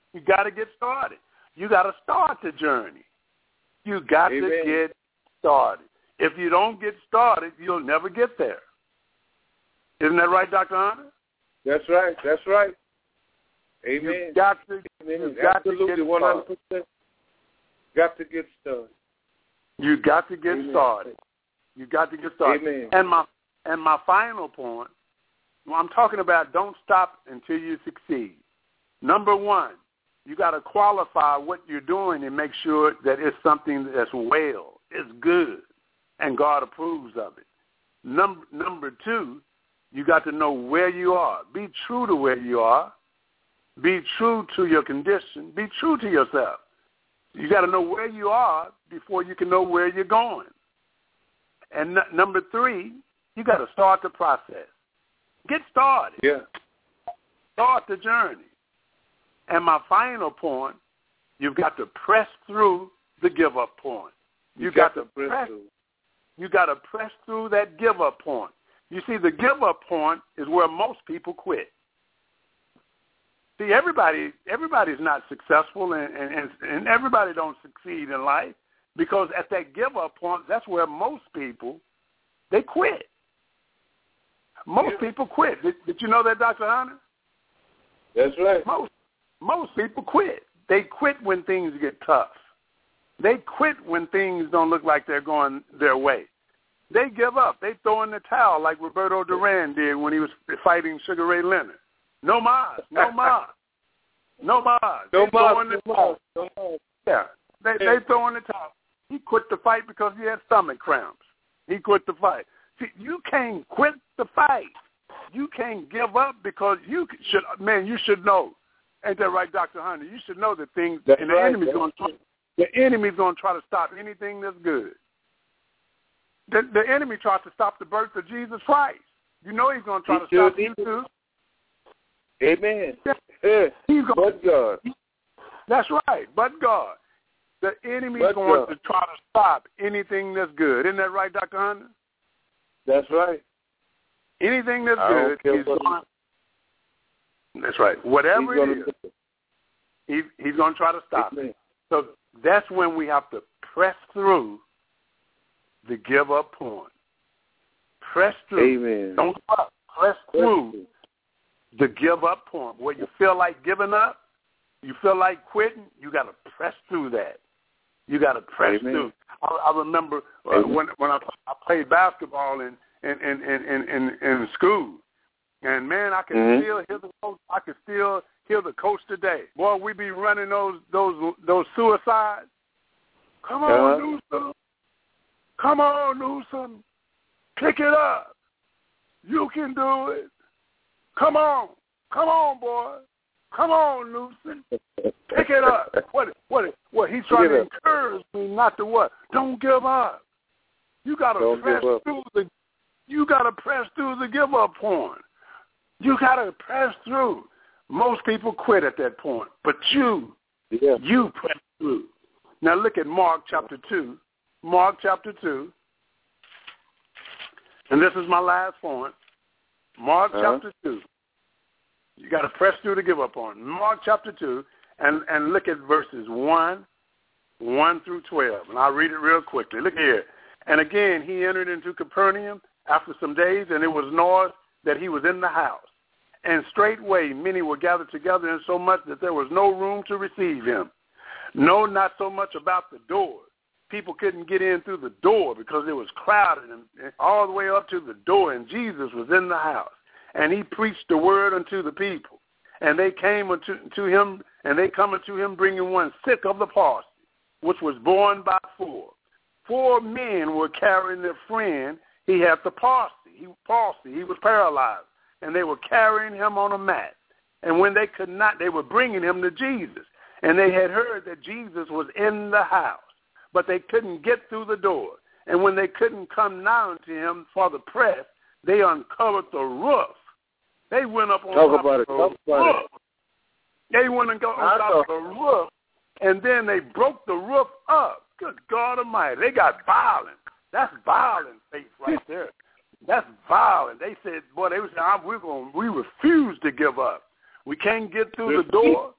You got to get started. You got to start the journey. You got Amen. to get started. If you don't get started, you'll never get there. Isn't that right, Doctor Hunter? That's right. That's right. Amen. You got to, Amen. you got Absolutely, to get one hundred started. percent. Got to get started. You got to get Amen. started. You got to get started. Amen. And my and my final point, well, I'm talking about don't stop until you succeed. Number one, you got to qualify what you're doing and make sure that it's something that's well, it's good, and God approves of it. Number number two, you got to know where you are. Be true to where you are. Be true to your condition. Be true to yourself. You got to know where you are before you can know where you're going. And n- number three, you got to start the process. Get started. Yeah. Start the journey. And my final point, you've got to press through the give-up point. You, You got, got to to press press. through. You got to press through that give-up point. You see, the give-up point is where most people quit. See, everybody, everybody's not successful, and, and, and everybody don't succeed in life because at that give-up point, that's where most people, they quit. Most Yeah. people quit. Did, did you know that, Doctor Hunter? That's right. Most most people quit. They quit when things get tough. They quit when things don't look like they're going their way. They give up. They throw in the towel like Roberto Duran did when he was fighting Sugar Ray Leonard. No mas, no mas, no mas. No They throw in more. the No towel. more. No more. Yeah, they Yeah. they throw in the towel. He quit the fight because he had stomach cramps. He quit the fight. See, you can't quit the fight. You can't give up because you should. Man, you should know. Ain't that right, Doctor Hunter? You should know that things That's and the right. enemy's going to the enemy's going to try to stop anything that's good. The, the enemy tried to stop the birth of Jesus Christ. You know he's going to try He to sure stop you did. too. Amen. Yeah. Yeah. He's going. But God. That's right. But God, the enemy's But going God. to try to stop anything that's good. Isn't that right, Doctor Hunter? That's right. Anything that's I don't good, care he's what going. That's right. Whatever He's it gonna is, do it. he, he's going to try to stop it. Amen. So that's when we have to press through the give up point. Press through. Amen. Don't stop. Press through the give up point. Where you feel like giving up, you feel like quitting, you got to press through that. You got to press Amen. through. I, I remember uh, when when I, I played basketball in in in in in, in school, and man, I can Mm-hmm. still hear the coach. I can still hear the coach today. Boy, we be running those those those suicides. Come on, Uh-huh. Newsom. Come on, Newsom. Pick it up. You can do it. Come on. Come on, boy. Come on, Newsom. Pick it up. What? What? What? He's trying to encourage me not to what? Don't give up. You gotta Don't press give up. through the. You gotta press through the give up point. You gotta press through. Most people quit at that point, but you, Yeah. you press through. Now look at Mark chapter two. Mark chapter two. And this is my last point. Mark Uh-huh. chapter two. You got to press through to give up on. Mark chapter two, and, and look at verses one, one through twelve. And I'll read it real quickly. Look here. And again, he entered into Capernaum after some days, and it was noised that he was in the house. And straightway many were gathered together, in so much that there was no room to receive him. No, not so much about the door. People couldn't get in through the door because it was crowded and, and all the way up to the door, and Jesus was in the house. And he preached the word unto the people. And they came unto to him, and they come unto him bringing one sick of the palsy, which was borne by four. Four men were carrying their friend. He had the palsy. He, palsy. He was paralyzed. And they were carrying him on a mat. And when they could not, they were bringing him to Jesus. And they had heard that Jesus was in the house, but they couldn't get through the door. And when they couldn't come nigh to him for the press, they uncovered the roof. They went up on Talk top about of it. the Talk about roof. it. They went and got on top of the roof, and then they broke the roof up. Good God Almighty. They got violent. That's violent faith right there. That's violent. They said, boy, they were saying, we're going, we refuse to give up. We can't get through the door.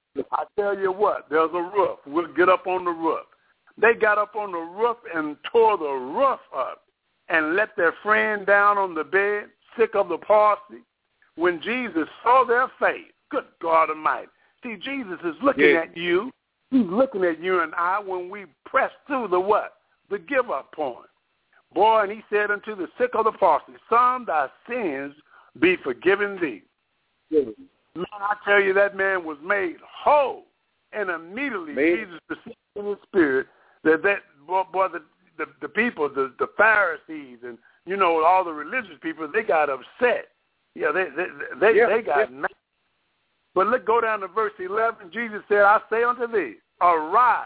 I tell you what, there's a roof. We'll get up on the roof. They got up on the roof and tore the roof up and let their friend down on the bed, sick of the palsy. When Jesus saw their faith, good God Almighty. See, Jesus is looking yeah. at you. He's looking at you and I when we press through the what? The give-up point. Boy, and he said unto the sick of the palsy, Son, thy sins be forgiven thee. Yeah. Man, I tell you, that man was made whole. And immediately made. Jesus perceived in his spirit that, that boy, boy the, the, the people, the, the Pharisees and, you know, all the religious people, they got upset. Yeah, they they they, yeah. they got yeah. mad. But look, go down to verse eleven. Jesus said, I say unto thee, arise,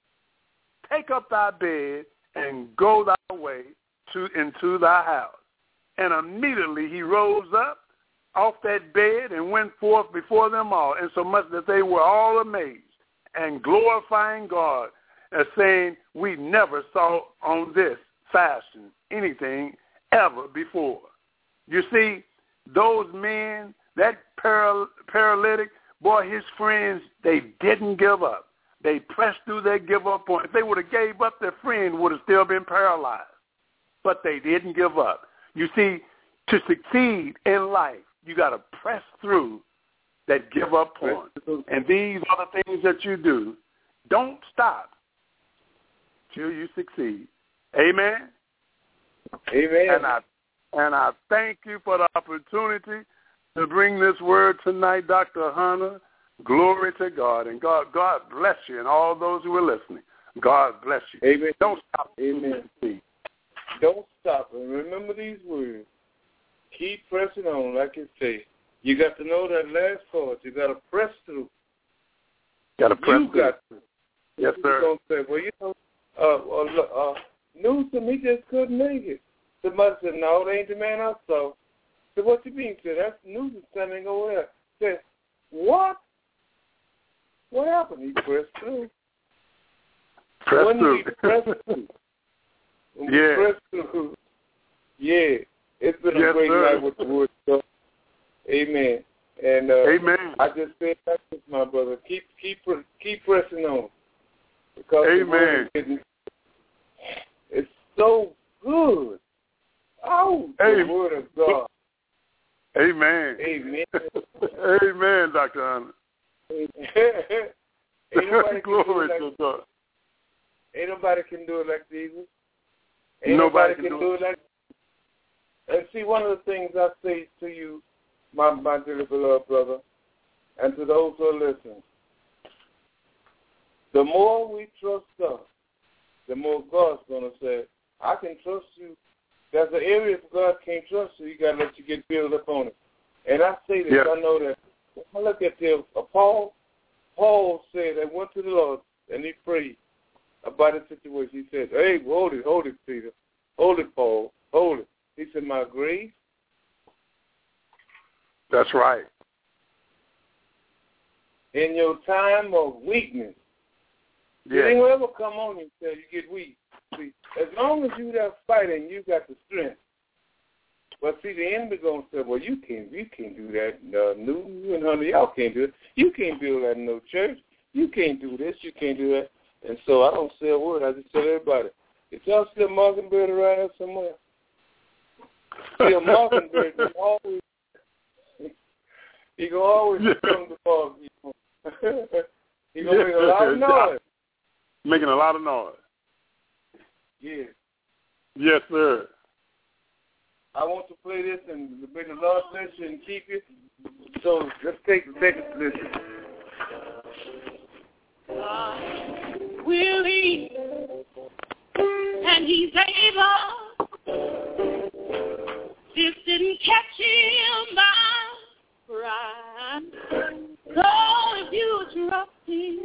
take up thy bed, and go thy way to into thy house. And immediately he rose up off that bed and went forth before them all, insomuch that they were all amazed and glorifying God, as saying, we never saw on this fashion anything ever before. You see, those men, that paral- paralytic, boy, his friends, they didn't give up. They pressed through their give-up point. If they would have gave up, their friend would have still been paralyzed. But they didn't give up. You see, to succeed in life, you got to press through that give-up point. And these are the things that you do. Don't stop till you succeed. Amen? Amen. And I, and I thank you for the opportunity to bring this word tonight, Doctor Hunter. Glory to God. And God, God bless you and all those who are listening. God bless you. Amen. Don't stop. Amen. Don't stop. And remember these words. Keep pressing on, like it says. You got to know that last part. You got to press through. Got to press you through. Got to. Yes, sir. Don't say, well, you know, uh, uh, uh, Newsom, he just couldn't make it. Somebody said, no, they ain't the man I saw. So what you mean? Said, that's Newsom standing over there. Said, what? What happened? He pressed through. Press when through. We press through. When yeah. we press through. Yeah. It's been yes, a great sir. night with the word stuff. Amen. And uh, Amen. I just said that to my brother. Keep keep keep pressing on. Because Amen. the word is getting, it's so good. Oh, the Amen. word of God. Amen. Amen. Amen, Doctor Hunter. Ain't nobody Glory like, to God. Ain't nobody can do it like Jesus. Ain't nobody, nobody can, can do it like. And see, one of the things I say to you, my my dearly beloved brother, and to those who are listening, the more we trust God, the more God's going to say, I can trust you. There's an area if God can't trust you, you got to let you get built up on it. And I say this, yeah. I know that. I look at the, uh, Paul, Paul said that went to the Lord and he prayed about the situation. He said, hey, hold it, hold it, Peter. Hold it, Paul. Hold it. He said, my grace. That's right. In your time of weakness. Yeah. It ain't gonna ever come on you until you get weak. See, as long as you there fighting, you got the strength. But see, the enemy gonna say, well, you can't, you can't do that. No, Newton, you and Hunter, y'all can't do it. You can't build that in no church. You can't do this. You can't do that. And so I don't say a word. I just tell everybody, if y'all see a mockingbird around here somewhere, see a mockingbird, he always, he gonna always yeah. come to fall. He gonna make a lot of noise. Making a lot of noise. Yeah. Yes, sir. I want to play this, and may the Lord bless you and keep you. So let's take the second listen. God will lead, and He's able. This didn't catch Him by surprise. So if you trust Him,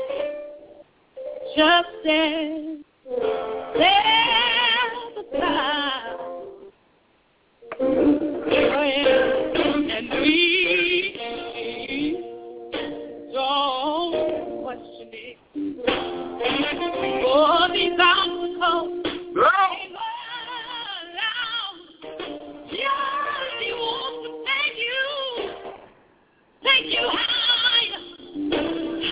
just stand there beside and breathe. Don't question it. For these obstacles, they were around. Yes, He wants to take you, take you higher.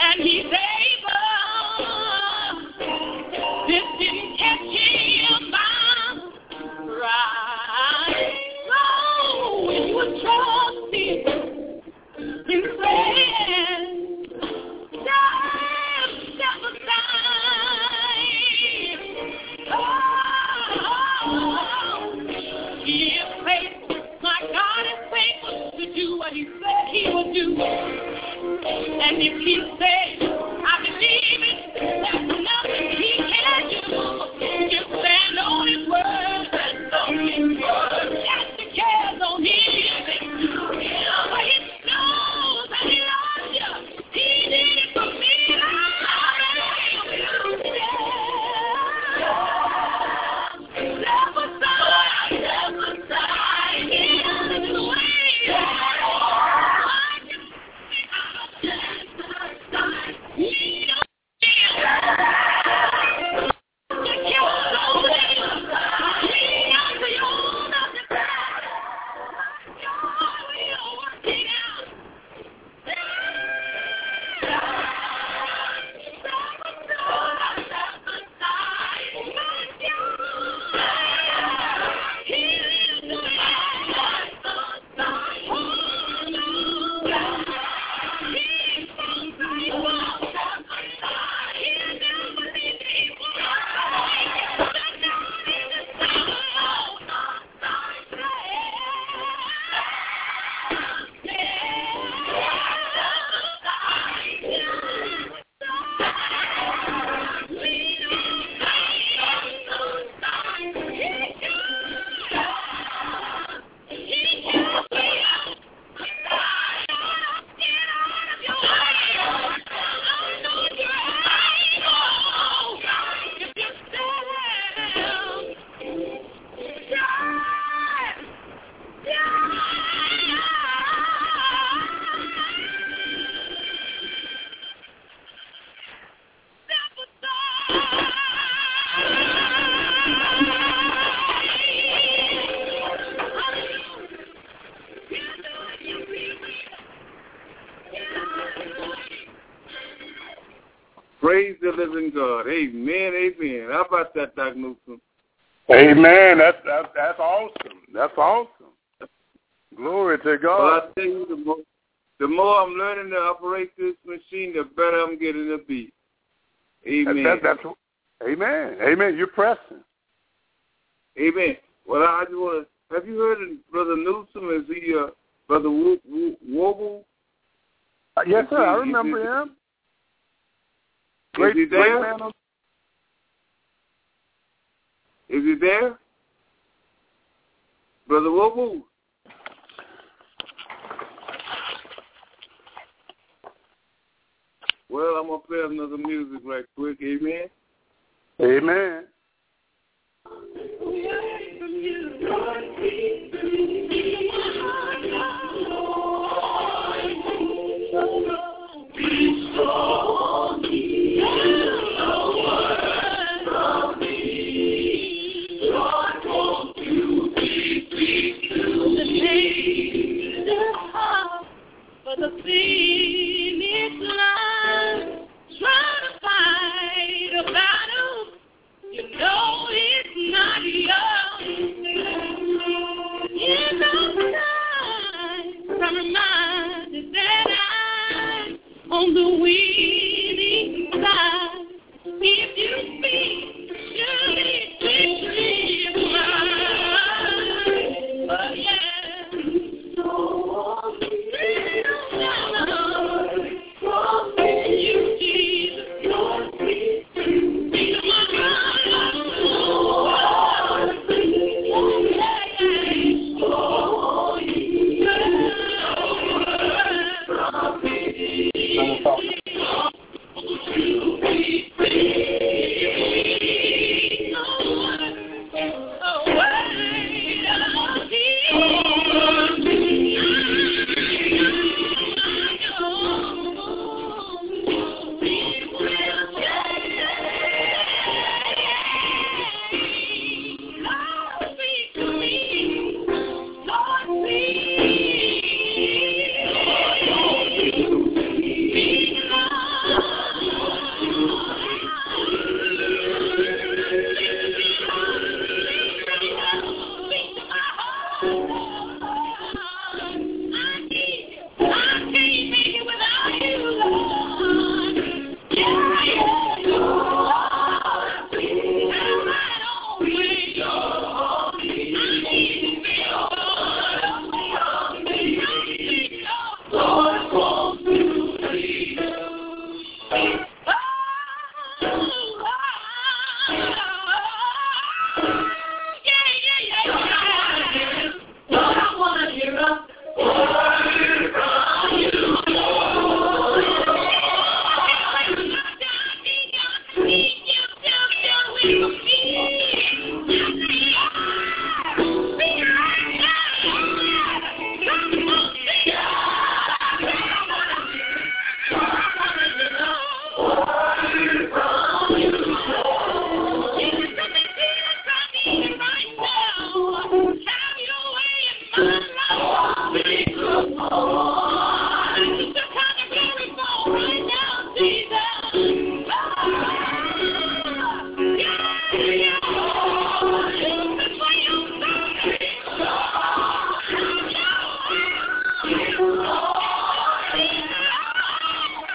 and he's able. This didn't catch him by surprise. So when you were trusting in friends, step, step aside. Oh, he is faithful. My God is faithful to do what he said he would do. And if he said, I believe it, there's nothing he can do. Just stand on his word. Stand on his word. Cast your cares on him. For he knows that he loves you. He did it for me. Step aside. Step aside. Get out of the way. Praise the living God. Amen, amen. How about that, Doctor Newsom? Amen. That's, that's, that's awesome. That's awesome. Glory to God. Well, I tell you, the more, the more I'm learning to operate this machine, the better I'm getting to be. Amen. That, that, that's, amen. Amen. You're pressing. Amen. Well, I just want to, have you heard of Brother Newsom? Is he uh, Brother Wo- Wo- Wobble? Uh, yes, is sir. He, I remember is him. Great, is he there? Great man of- Is he there? Brother Wobble? Well, I'm going to play another music right quick. Amen. Amen. For the finish line, trying to fight a battle, you know it's not yours. In those times, I'm reminded that I'm on the winning side. If you speak, surely victory is mine. But yeah.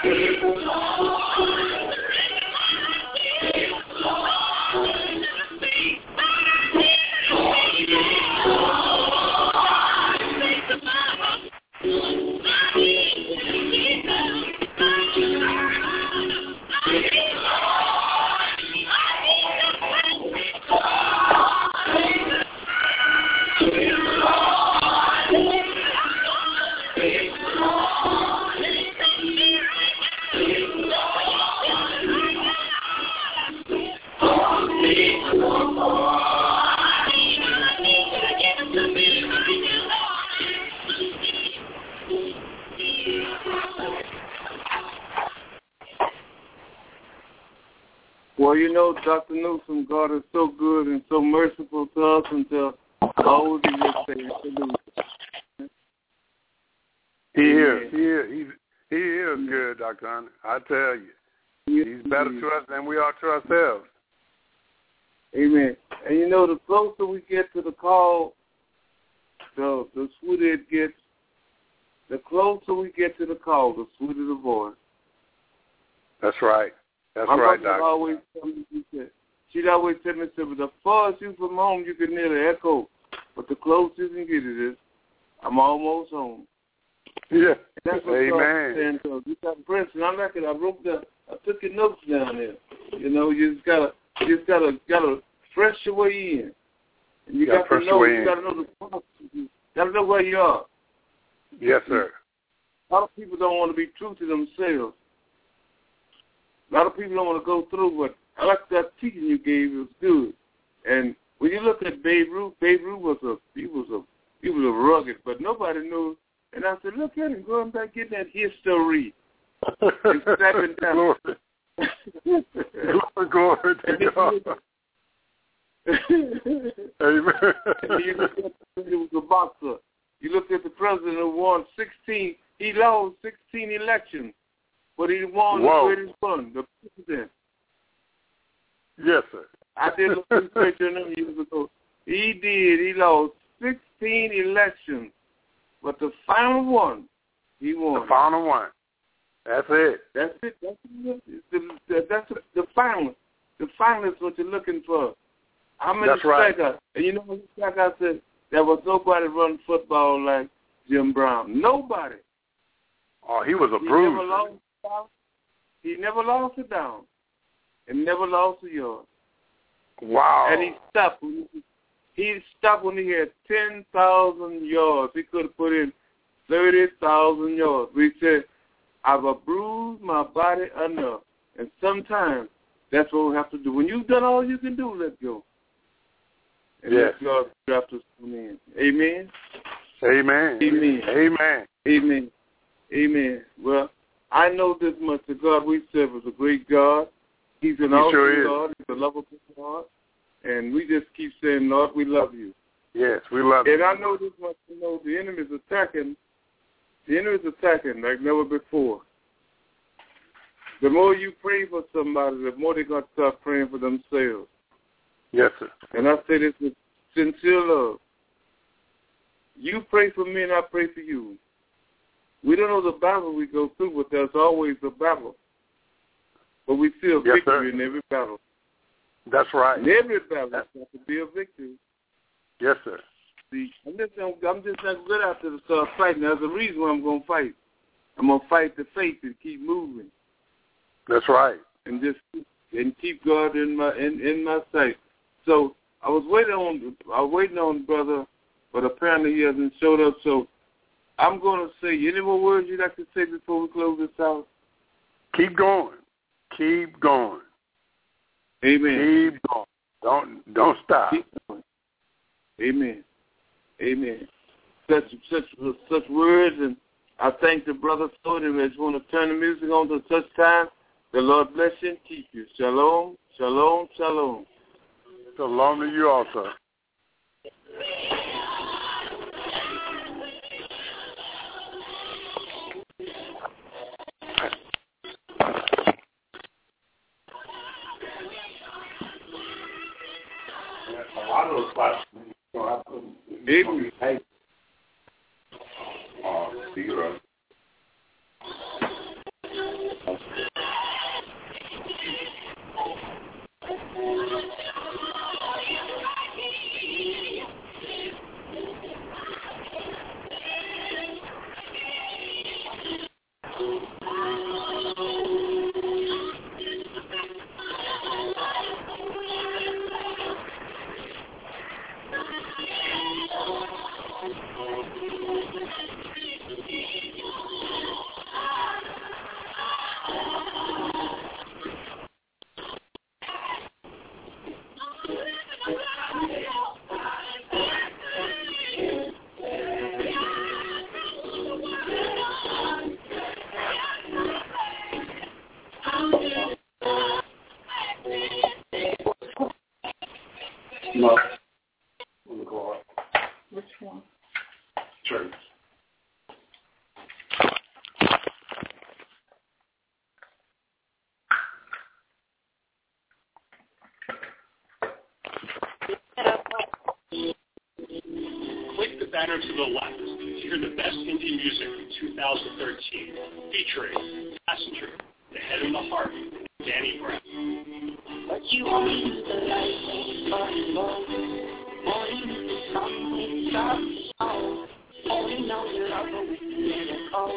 Well, you know, Doctor Newsom, God is so good and so merciful to us until all we just say is He is. He is. He's, he is good, Doctor Hunter. I tell you. He's better to us than we are to ourselves. Amen. And you know, the closer we get to the call, the the sweeter it gets. The closer we get to the call, the sweeter the voice. That's right. That's I'm right, Doctor. Always tell me, she said, she'd always tell me, the farthest you from home, you can hear the echo, but the closest you can get it is, I'm almost home. Yeah. That's what Amen. God you got Prince, and I'm like, I wrote the, I took your notes down there. You know, you just gotta, you just gotta, gotta fresh your way in, and you got to know, you gotta know the process. You gotta know where you are. Yes, sir. A lot of people don't want to be true to themselves. A lot of people don't want to go through, but I like that teaching you gave. It was good. And when you look at Babe Ruth, Babe Ruth was a he was a he was a rugged, but nobody knew. And I said, look at him going back getting that history and stepping down. Glory, glory to God. Amen. And you look at he was a boxer. You look at the president who won sixteen. He lost sixteen elections. But he won Whoa. the greatest one, the president. Yes, sir. I did a research on him years ago. He did. He lost sixteen elections. But the final one, he won. The final one. That's it. That's it. That's it. The, that's the, the final. The final is what you're looking for. How many That's right. strikeouts? And you know, like I said, there was nobody running football like Jim Brown. Nobody. Oh, he was a he bruiser. Never lost down. He never lost it down. And never lost a yard. Wow. And he stopped. When he, he stopped when he had ten thousand yards. He could have put in thirty thousand yards. We said, I've bruised my body enough. And sometimes that's what we have to do. When you've done all you can do, let go. And yes. let God draft us in. Amen? Amen. Amen. Amen. Amen. Amen. Well, I know this much. The God we serve is a great God. He's an he awesome sure God. He's a lovable God. And we just keep saying, Lord, we love you. Yes, we love and you. And I know this much to know the enemy's attacking. The enemy's attacking like never before. The more you pray for somebody, the more they're going to start praying for themselves. Yes, sir. And I say this with sincere love. You pray for me and I pray for you. We don't know the battle we go through, but there's always a battle. But we see a yes, victory sir. in every battle. That's right. In every battle, there's got to be a victory. Yes, sir. See, I'm just, I'm just not good out there to start fighting. There's a reason why I'm going to fight. I'm going to fight the faith and keep moving. That's right. And just and keep God in my in, in my sight. So I was waiting on I was waiting on brother, but apparently he hasn't showed up. So I'm going to say, any more words you'd like to say before we close this out? Keep going. Keep going. Amen. Keep going. Don't don't stop. Keep going. Amen. Amen. Such such such words, and I thank the brother for it. And I just want to turn the music on to such time. The Lord bless you and keep you. Shalom, shalom, shalom. Shalom to you also. A lot of those spots, you know, I couldn't. Amen. Hey. Uh, zero. No. On the card. Which one? Church. Click the banner to the left to hear the best indie music from two thousand thirteen, featuring Passenger, The Head and the Heart, and Danny Brown. But you only use the light when you burn low. Only use the sun when you start to show. Only know you love her when you let it go.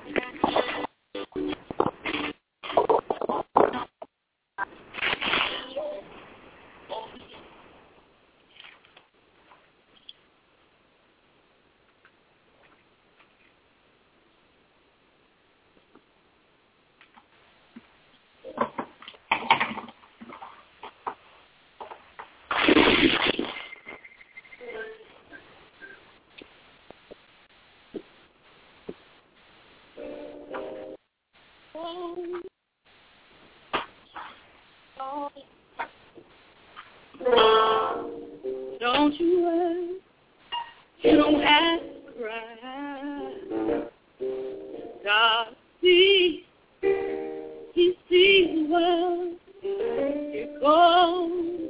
Don't you worry, you don't have to cry. God sees, He sees well. It goes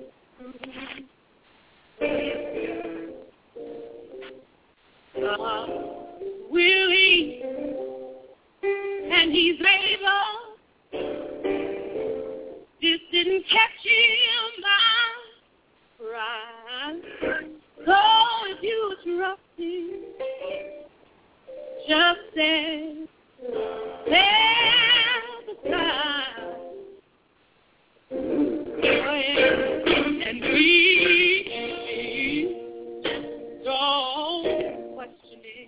God will He, and He's able. This didn't catch Him by surprise. So if you trust Him, just stand, stand aside, and breathe. Don't question it.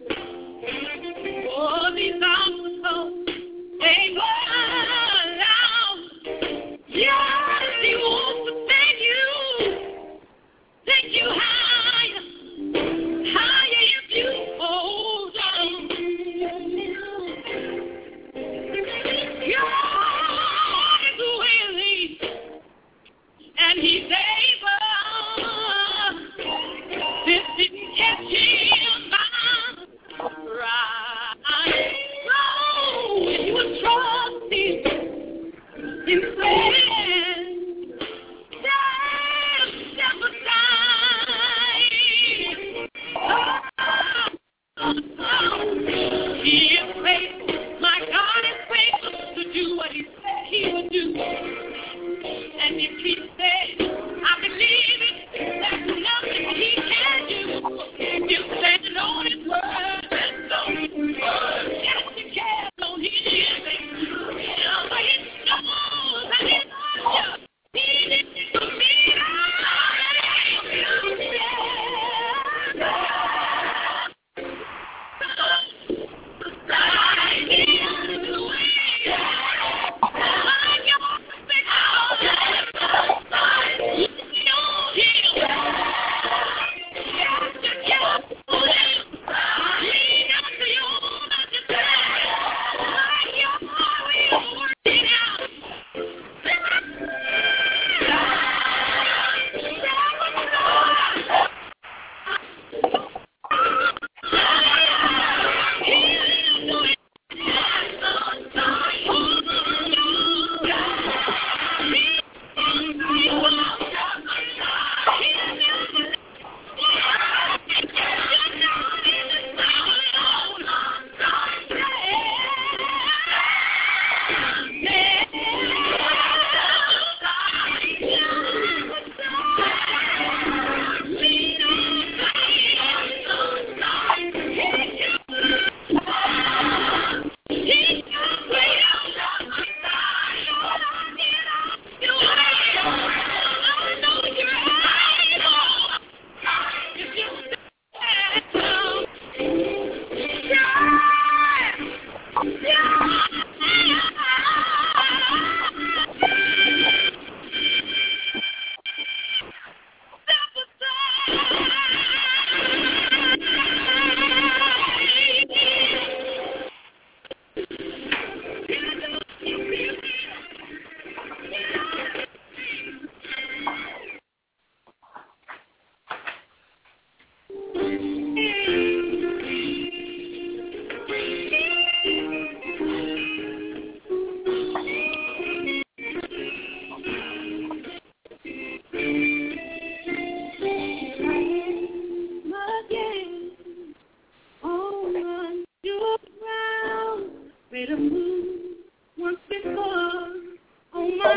Oh, these obstacles, they go around. Yeah, He wants to take you, take you higher, higher if you hold on. God is willing, and He's able. This didn't catch Him by surprise. So if you trust Him, in friend, stand, step aside. He is faithful. My God is faithful to do what He said He would do. And if He said, I believe it, there's nothing He can do. You stand on His word, and on His word. Yes, you can on His word. But He knows that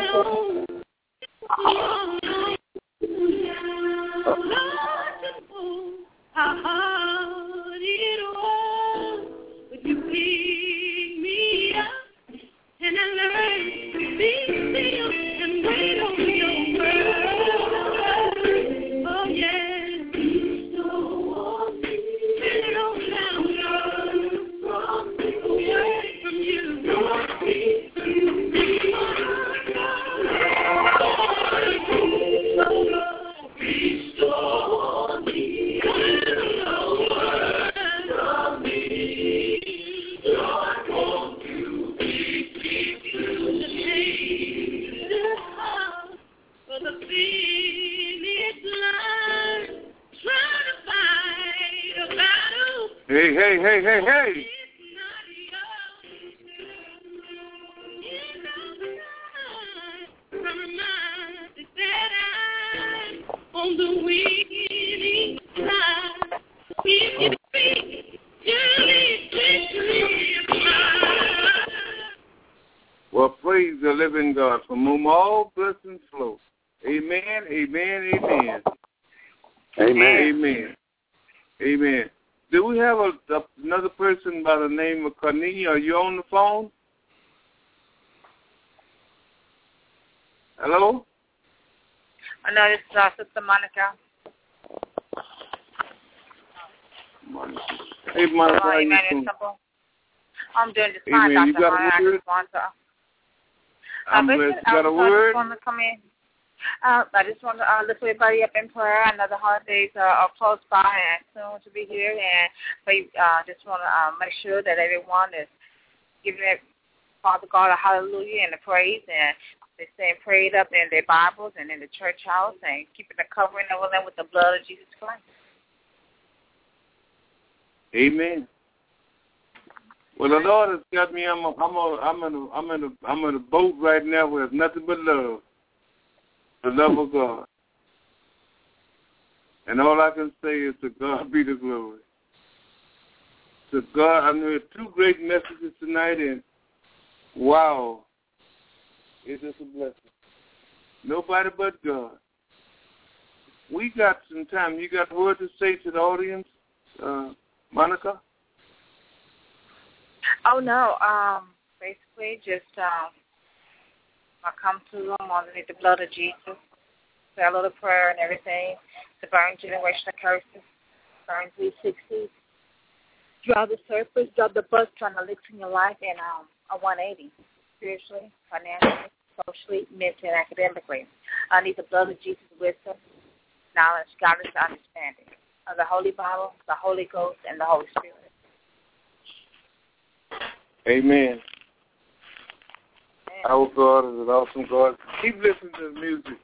know your life. Lord, just know how hard it was when you picked me up, and I learned to be still and wait on your word. Oh, yeah. Hey, hey, hey, hey, hey. On the winning side, if you think you'll victory is mine. Well, praise the living God, from whom all blessings flow. Amen, amen, amen. Amen. Amen. Amen. Do we have a, a, another person by the name of Cornelia? Are you on the phone? Hello? No, this is uh, Sister Monica. Monica. Hey, Monica, how you doing? I'm doing just fine, Amen. Doctor You got Hunter. a word? I just want to... I'm uh, blessed. You got a I word? just want to come in. Uh, I just want to uh, lift everybody up in prayer. I know the holidays uh, are close by and soon to be here, and we uh, just want to uh, make sure that everyone is giving their Father God a hallelujah and a praise, and they're staying prayed up in their Bibles and in the church house, and keeping the covering over them with the blood of Jesus Christ. Amen. Well, the Lord has got me. I'm a, I'm a, I'm in a, I'm in a, I'm in a boat right now where there's nothing but love. The love of God. And all I can say is to God be the glory. To God, I heard two great messages tonight, and wow, it's just a blessing. Nobody but God. We got some time. You got a word to say to the audience, uh, Monica? Oh, no. Um, basically, just... Um, I come to them underneath the blood of Jesus, say a little prayer and everything, to burn generational curses, burn three sixty, drive the surface, drive the bus, trying to lick in your life, and um, a one eighty, spiritually, financially, socially, mentally, and academically. I need the blood of Jesus' wisdom, knowledge, guidance, and understanding of the Holy Bible, the Holy Ghost, and the Holy Spirit. Amen. Our God is an awesome God. Keep listening to the music.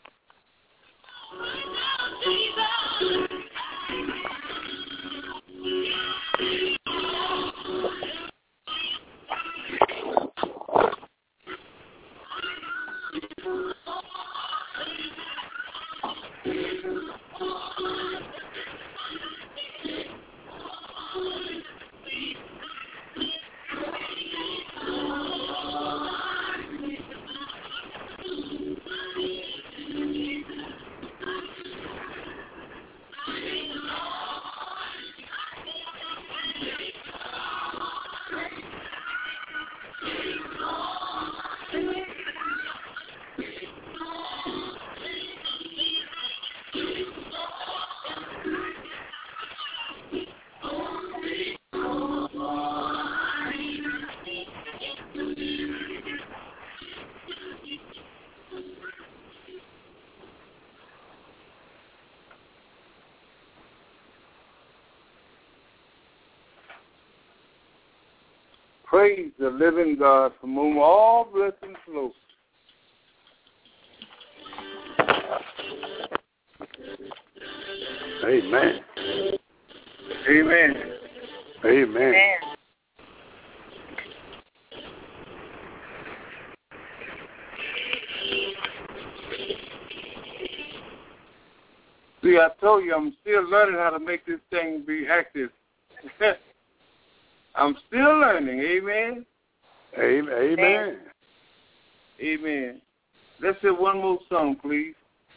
Praise the living God, from whom all blessings flow. Amen. Amen. Amen. Amen. See, I told you I'm still learning how to make this thing be active. I'm still learning. Amen. Amen. Amen. Amen. Let's hear one more song, please.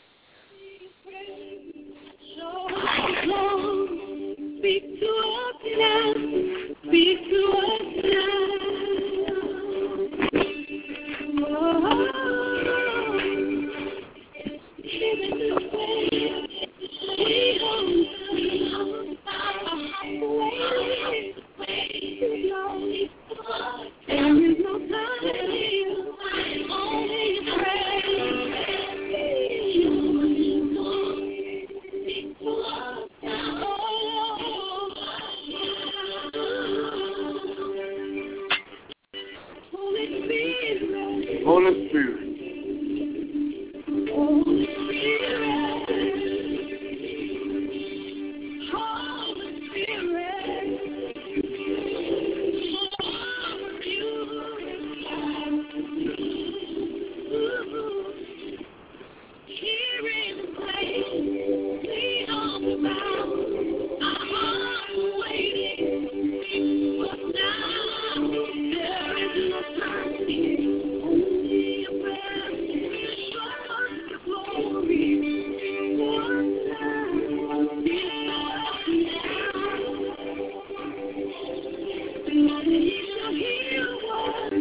Speak to us now. Speak to us now. Oh, living the way we hold. There is no time. Only pray. Speak to us now. Holy Spirit. Holy Spirit. Holy Spirit. Holy Spirit. Here in the place, we on the bound. I'm waiting, but now there is no time. Only a prayer, show us the glory. One time, it's now. He shall hear what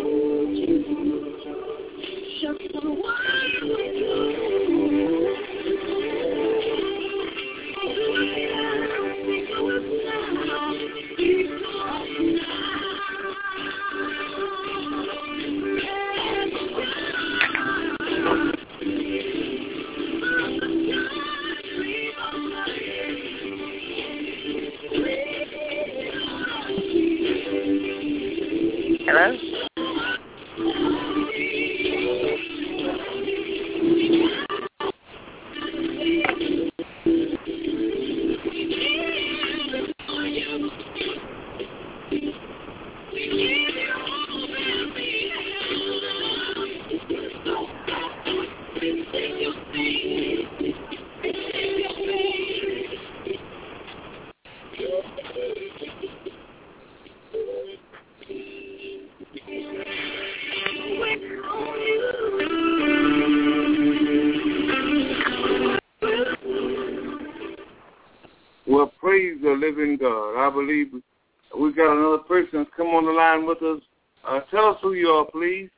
just the word with you. Hello? Well, praise the living God. I believe we got another person that's come on the line with us. Uh, tell us who you are, please.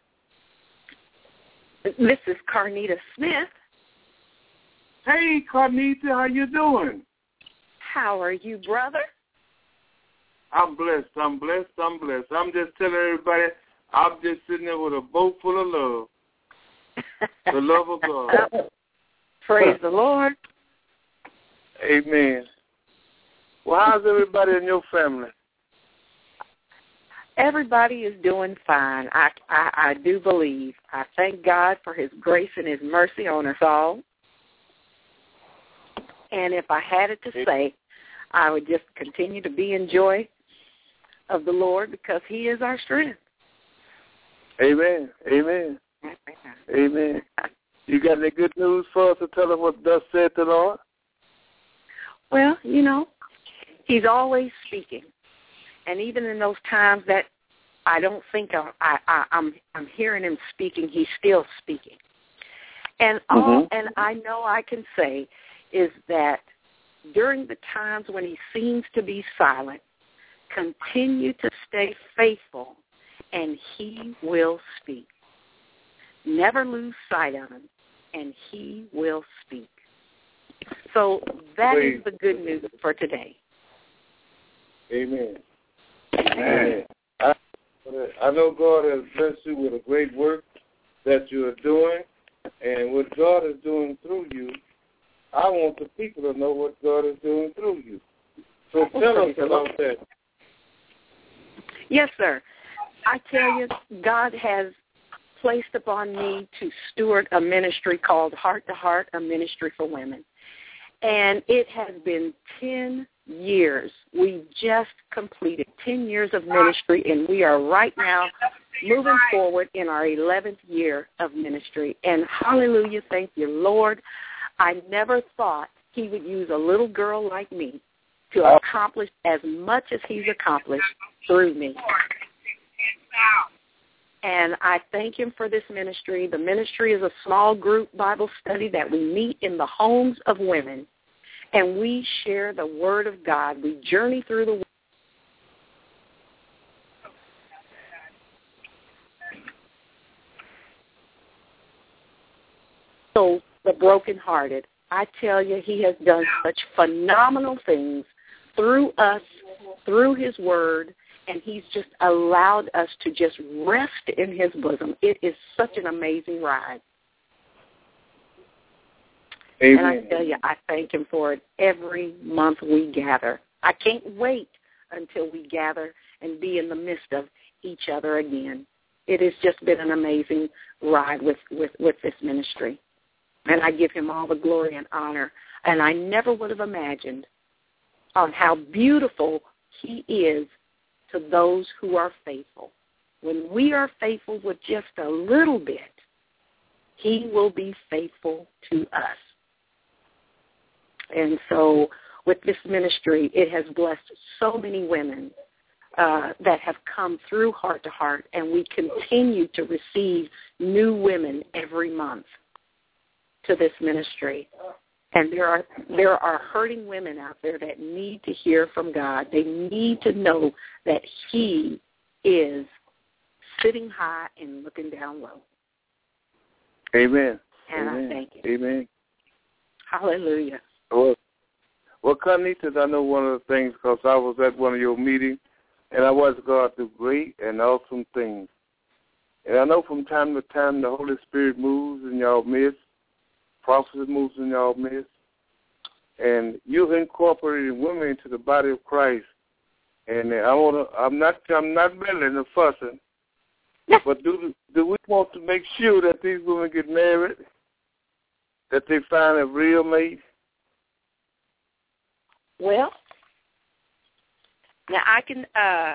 This is Carnita Smith. Hey, Carnita, how you doing? How are you, brother? I'm blessed. I'm blessed. I'm blessed. I'm just telling everybody, I'm just sitting there with a boat full of love. The love of God. Praise the Lord. Amen. Well, how's everybody in your family? Everybody is doing fine. I, I, I do believe. I thank God for his grace and his mercy on us all. And if I had it to say, I would just continue to be in joy of the Lord because he is our strength. Amen. Amen. Amen. You got any good news for us to tell us what thus said the Lord? Well, you know, he's always speaking. And even in those times that I don't think I, I, I, I'm I'm hearing him speaking, he's still speaking. And all Mm-hmm. and I know I can say is that during the times when he seems to be silent, continue to stay faithful, and he will speak. Never lose sight of him, and he will speak. So that Praise. is the good news for today. Amen. Amen. I, I know God has blessed you with a great work that you are doing, and what God is doing through you, I want the people to know what God is doing through you. So tell us about that. Yes, sir. I tell you, God has placed upon me to steward a ministry called Heart to Heart, a ministry for women. And it has been ten years. We just completed ten years of ministry, and we are right now moving forward in our eleventh year of ministry. And hallelujah, thank you, Lord. I never thought he would use a little girl like me to accomplish as much as he's accomplished through me. And I thank him for this ministry. The ministry is a small group Bible study that we meet in the homes of women, and we share the Word of God. We journey through the Word. So the brokenhearted. I tell you, he has done such phenomenal things through us, through his Word, and he's just allowed us to just rest in his bosom. It is such an amazing ride. Amen. And I tell you, I thank him for it every month we gather. I can't wait until we gather and be in the midst of each other again. It has just been an amazing ride with, with, with this ministry. And I give him all the glory and honor. And I never would have imagined on how beautiful he is to those who are faithful. When we are faithful with just a little bit, he will be faithful to us. And so with this ministry, it has blessed so many women uh, that have come through Heart to Heart, and we continue to receive new women every month to this ministry. And there are there are hurting women out there that need to hear from God. They need to know that he is sitting high and looking down low. Amen. And Amen. I thank you. Amen. Hallelujah. Well, well, Carnitas, I know one of the things because I was at one of your meetings, and I watched God do great and awesome things. And I know from time to time the Holy Spirit moves in y'all midst. Prophecy moves in y'all midst, and you've incorporated women into the body of Christ. And I want to, I'm not, I'm not meddling or fussing, but do do we want to make sure that these women get married, that they find a real mate? Well, now I can. Uh,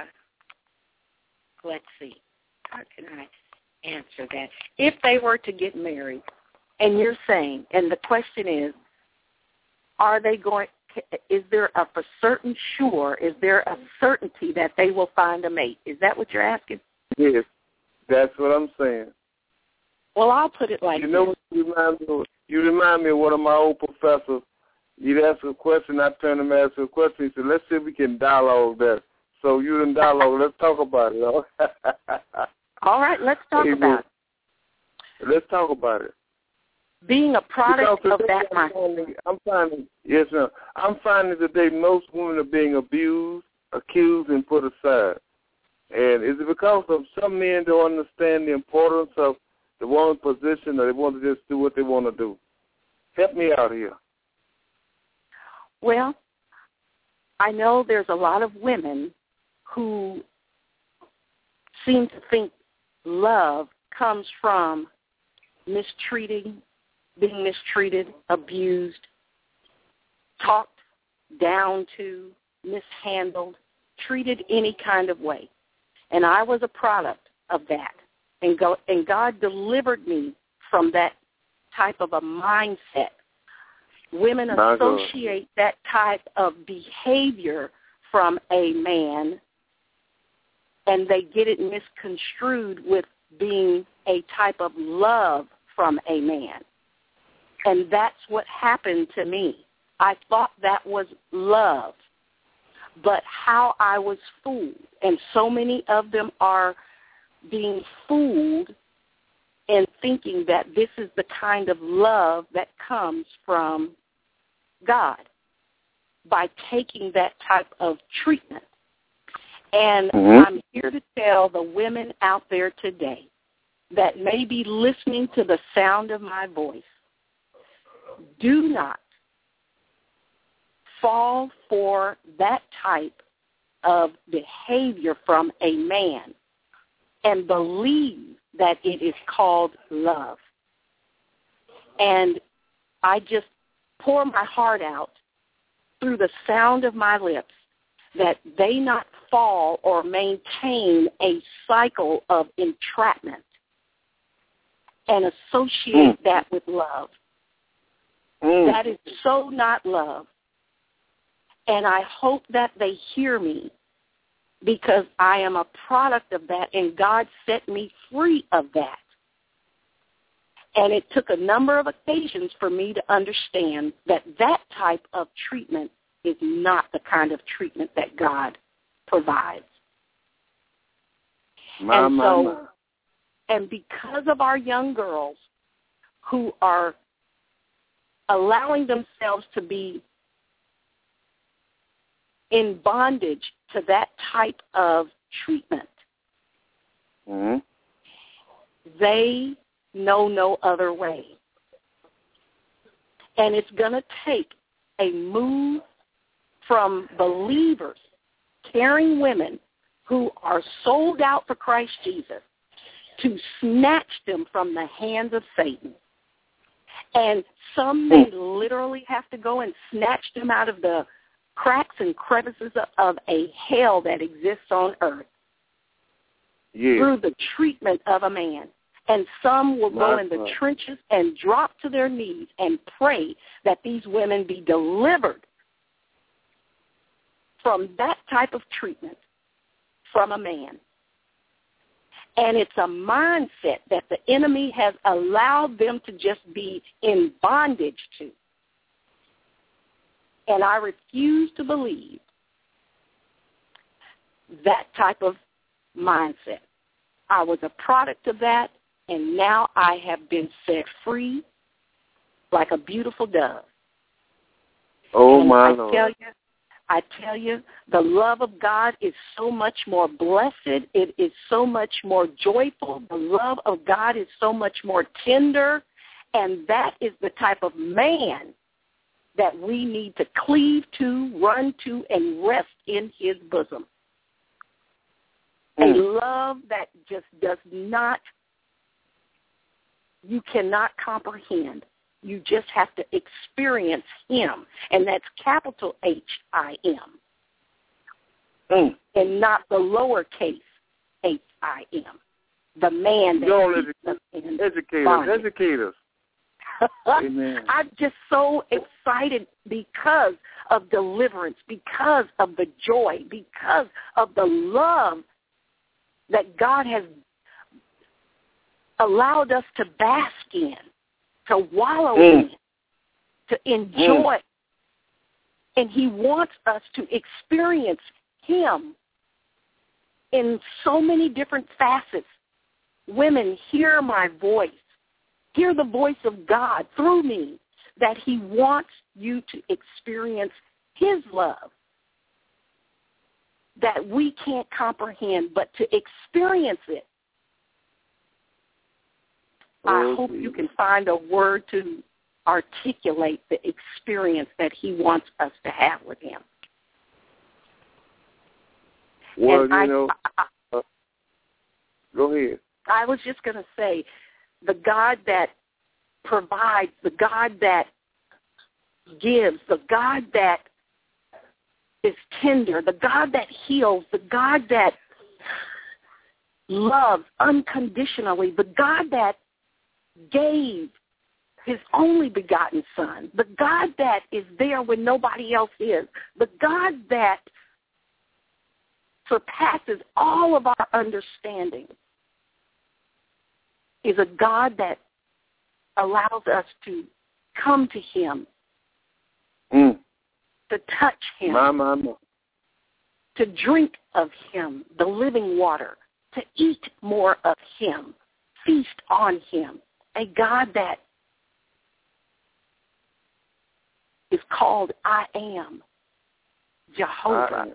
let's see, how can I answer that? If they were to get married. And you're saying, and the question is, are they going, is there a for certain sure, is there a certainty that they will find a mate? Is that what you're asking? Yes, that's what I'm saying. Well, I'll put it like you know, this. You remind, me of, you remind me of one of my old professors. You'd ask a question, I'd turn him and ask a question. He said, let's see if we can dialogue that. So you didn't dialogue. Let's talk about it. All right, let's talk Amen. about it. Let's talk about it. Being a product because of that, I'm finding, I'm finding, yes, ma'am. I'm finding today most women are being abused, accused, and put aside. And is it because of some men don't understand the importance of the woman's position, or they want to just do what they want to do? Help me out here. Well, I know there's a lot of women who seem to think love comes from mistreating, being mistreated, abused, talked down to, mishandled, treated any kind of way. And I was a product of that. And, go, and God delivered me from that type of a mindset. Women associate that type of behavior from a man, and they get it misconstrued with being a type of love from a man. And that's what happened to me. I thought that was love, but how I was fooled. And so many of them are being fooled in thinking that this is the kind of love that comes from God by taking that type of treatment. And mm-hmm. I'm here to tell the women out there today that may be listening to the sound of my voice, do not fall for that type of behavior from a man and believe that it is called love. And I just pour my heart out through the sound of my lips that they not fall or maintain a cycle of entrapment and associate mm. that with love. Mm. That is so not love. And I hope that they hear me because I am a product of that, and God set me free of that. And it took a number of occasions for me to understand that that type of treatment is not the kind of treatment that God provides. My, and my, so, my. and because of our young girls who are allowing themselves to be in bondage to that type of treatment, mm-hmm. they know no other way. And it's going to take a move from believers, caring women who are sold out for Christ Jesus, to snatch them from the hands of Satan. And some may literally have to go and snatch them out of the cracks and crevices of a hell that exists on earth yeah. through the treatment of a man. And some will go in the trenches and drop to their knees and pray that these women be delivered from that type of treatment from a man. And it's a mindset that the enemy has allowed them to just be in bondage to. And I refuse to believe that type of mindset. I was a product of that, and now I have been set free like a beautiful dove. Oh, and my I Lord. Tell you, I tell you, the love of God is so much more blessed. It is so much more joyful. The love of God is so much more tender. And that is the type of man that we need to cleave to, run to, and rest in his bosom. Mm. A love that just does not, you cannot comprehend. You just have to experience him, and that's capital H I M, mm. and not the lowercase H I M, the man that Don't keeps educate, us in educate us, bondage. educate us. Amen. I'm just so excited because of deliverance, because of the joy, because of the love that God has allowed us to bask in, to wallow mm. in, to enjoy. Mm. And he wants us to experience him in so many different facets. Women, hear my voice. Hear the voice of God through me, that he wants you to experience his love that we can't comprehend, but to experience it. I hope you can find a word to articulate the experience that he wants us to have with him. Well, and you I, know, I, uh, go ahead. I was just going to say, the God that provides, the God that gives, the God that is tender, the God that heals, the God that loves unconditionally, the God that gave his only begotten son, the God that is there when nobody else is, the God that surpasses all of our understanding, is a God that allows us to come to him, mm. to touch him, my, my, my. to drink of him, the living water, to eat more of him, feast on him. A God that is called I Am, Jehovah. I am.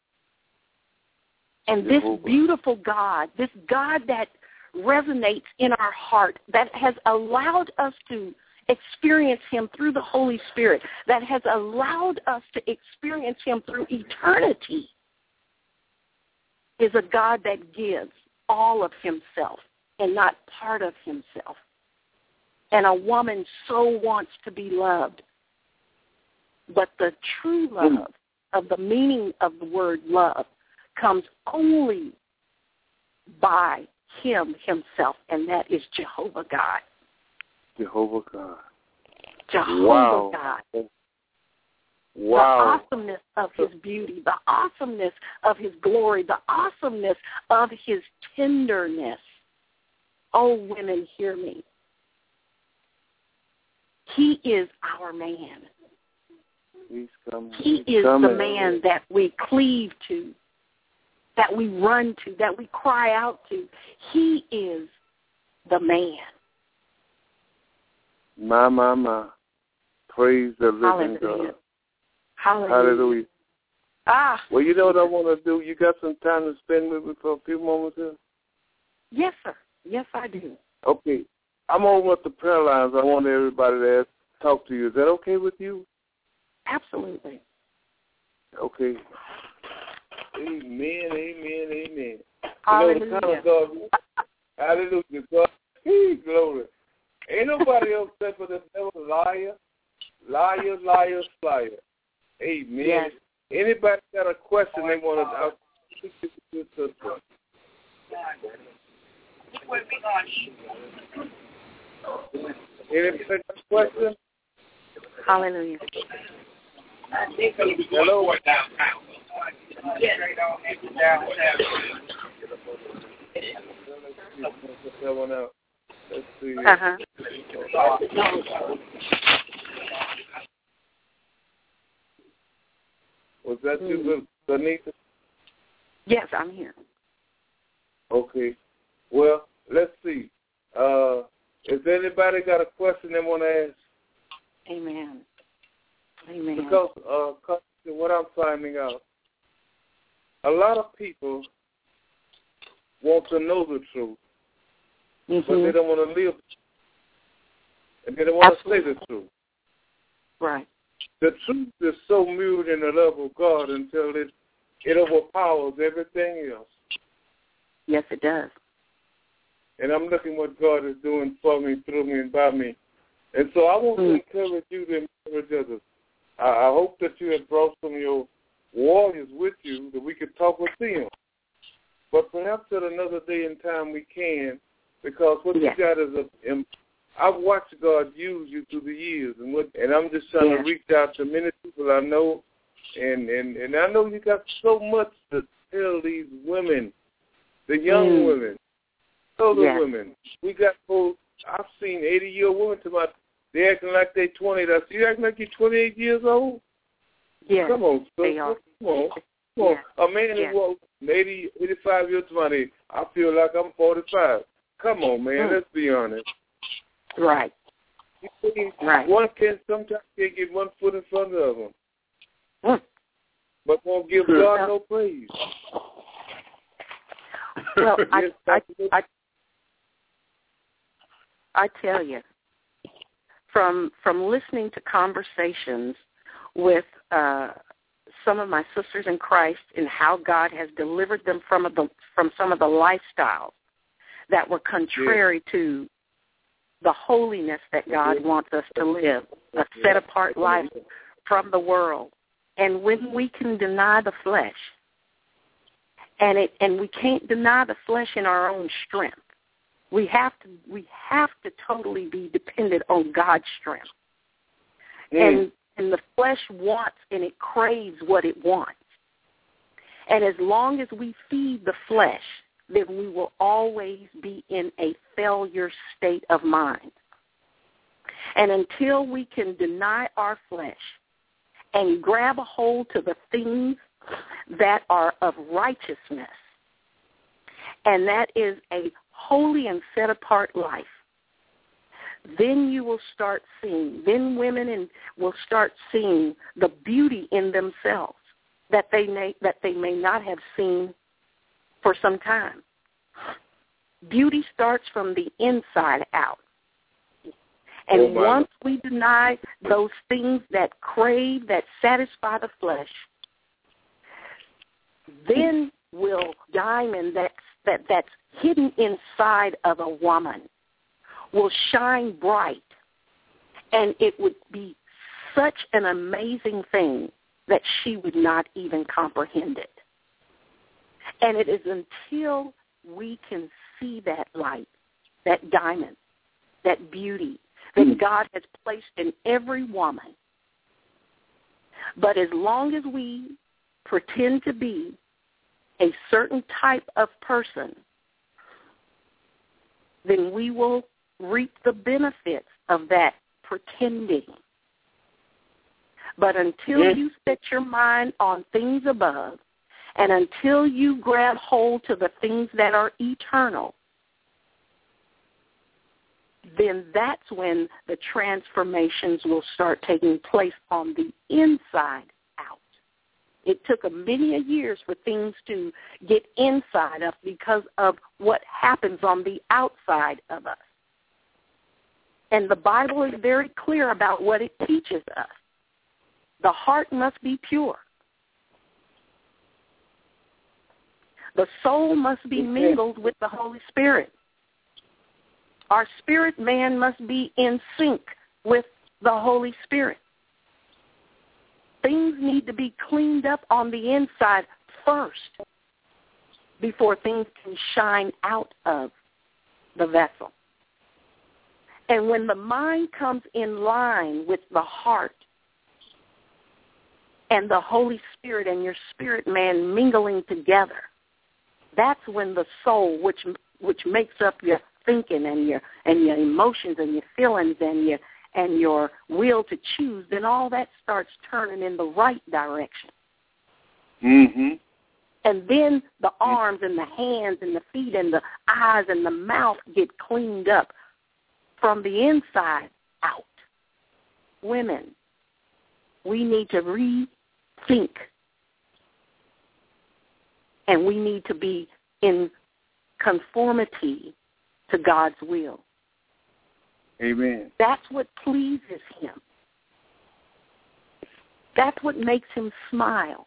And Jehovah. This beautiful God, this God that resonates in our heart, that has allowed us to experience him through the Holy Spirit, that has allowed us to experience him through eternity, is a God that gives all of himself and not part of himself. And a woman so wants to be loved. But the true love mm. of the meaning of the word love comes only by him himself, and that is Jehovah God. Jehovah God. Jehovah wow. God. Wow. The awesomeness of his beauty, the awesomeness of his glory, the awesomeness of his tenderness. Oh, women, hear me. He is our man. He's coming. He He's is coming. the man that we cleave to, that we run to, that we cry out to. He is the man. My, my, my. Praise the living Hallelujah. God. Hallelujah. Hallelujah. Ah. Well, you know what I want to do? You got some time to spend with me for a few moments here? Yes, sir. Yes, I do. Okay. I'm over at the prayer lines. I want everybody to ask, talk to you. Is that okay with you? Absolutely. Okay. Amen, amen, amen. Hallelujah. You know, the kind of God, hallelujah, God, hey, glory. Ain't nobody else except for the devil, liar, liar, liar, liar. Amen. Yes. Anybody got a question they want to ask? Anybody got a question? Hallelujah. Hello. That one out. Let's see. Uh-huh. Was that you, Anita? Yes, I'm here. Okay. Well, let's see. Uh, if anybody got a question they want to ask? Amen. Amen. Because uh, what I'm finding out, a lot of people want to know the truth, mm-hmm. but they don't want to live, and they don't want Absolutely. to say the truth. Right. The truth is so muted in the love of God until it it overpowers everything else. Yes, it does. And I'm looking what God is doing for me, through me, and by me. And so I want mm. to encourage you to encourage others. I, I hope that you have brought some of your warriors with you that we could talk with them. But perhaps at another day and time we can, because what yes. you got is a. I've watched God use you through the years, and what, and I'm just trying yes. to reach out to many people I know, and, and, and I know you got so much to tell these women, the young mm. women, older yes. women. We got folks. I've seen eighty-year women to my. They acting like they twenty. That's you acting like you're twenty-eight years old. Yes, come on, so, they are. Come on, come on. Yes. A man yes. who walks eighty, eighty-five years to my age. I feel like I'm forty-five. Come on, man. Mm. Let's be honest. Right. Right. One can sometimes can't get one foot in front of them, mm. but won't give mm. God no praise. Well, I, I, I, I tell you, from from listening to conversations with uh, some of my sisters in Christ and how God has delivered them from the from some of the lifestyles that were contrary yeah. to the holiness that God wants us to live, a set-apart life from the world. And when we can deny the flesh, and it and we can't deny the flesh in our own strength, we have to we have to totally be dependent on God's strength. Mm. And and the flesh wants and it craves what it wants. And as long as we feed the flesh, then we will always be in a failure state of mind. And until we can deny our flesh and grab a hold to the things that are of righteousness, and that is a holy and set-apart life, then you will start seeing, then women and will start seeing the beauty in themselves that they may, that they may not have seen for some time. Beauty starts from the inside out. And oh once we deny those things that crave, that satisfy the flesh, then will diamond that's, that, that's hidden inside of a woman will shine bright. And it would be such an amazing thing that she would not even comprehend it. And it is until we can see that light, that diamond, that beauty that God has placed in every woman, But as long as we pretend to be a certain type of person, then we will reap the benefits of that pretending. But until yes. you set your mind on things above, and until you grab hold to the things that are eternal, then that's when the transformations will start taking place on the inside out. It took a many a years for things to get inside us because of what happens on the outside of us. And the Bible is very clear about what it teaches us. The heart must be pure. The soul must be mingled with the Holy Spirit. Our spirit man must be in sync with the Holy Spirit. Things need to be cleaned up on the inside first before things can shine out of the vessel. And when the mind comes in line with the heart and the Holy Spirit and your spirit man mingling together, that's when the soul, which which makes up your thinking and your and your emotions and your feelings and your and your will to choose, then all that starts turning in the right direction. Mm-hmm. And then the arms and the hands and the feet and the eyes and the mouth get cleaned up from the inside out. Women, we need to rethink. And we need to be in conformity to God's will. Amen. That's what pleases him. That's what makes him smile.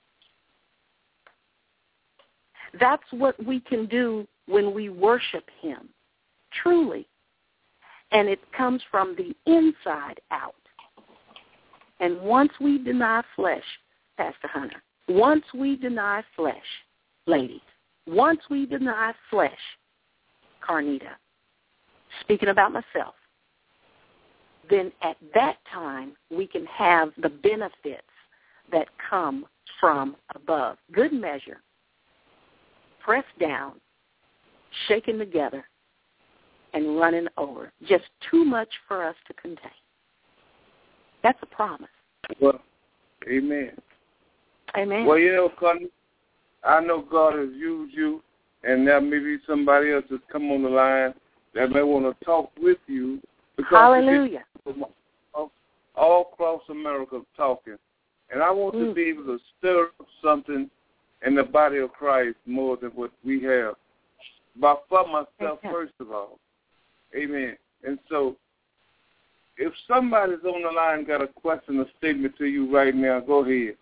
That's what we can do when we worship him, truly. And it comes from the inside out. And once we deny flesh, Pastor Hunter, once we deny flesh, ladies, once we deny flesh, Carnita, speaking about myself, then at that time we can have the benefits that come from above. Good measure, pressed down, shaken together, and running over. Just too much for us to contain. That's a promise. Well, amen. Amen. Well, you know, Connie, I know God has used you, and there may be somebody else that's come on the line that may want to talk with you. Hallelujah. All across America talking. And I want mm. to be able to stir up something in the body of Christ more than what we have. But for myself, okay. first of all. Amen. And so, if somebody's on the line got a question or statement to you right now, go ahead.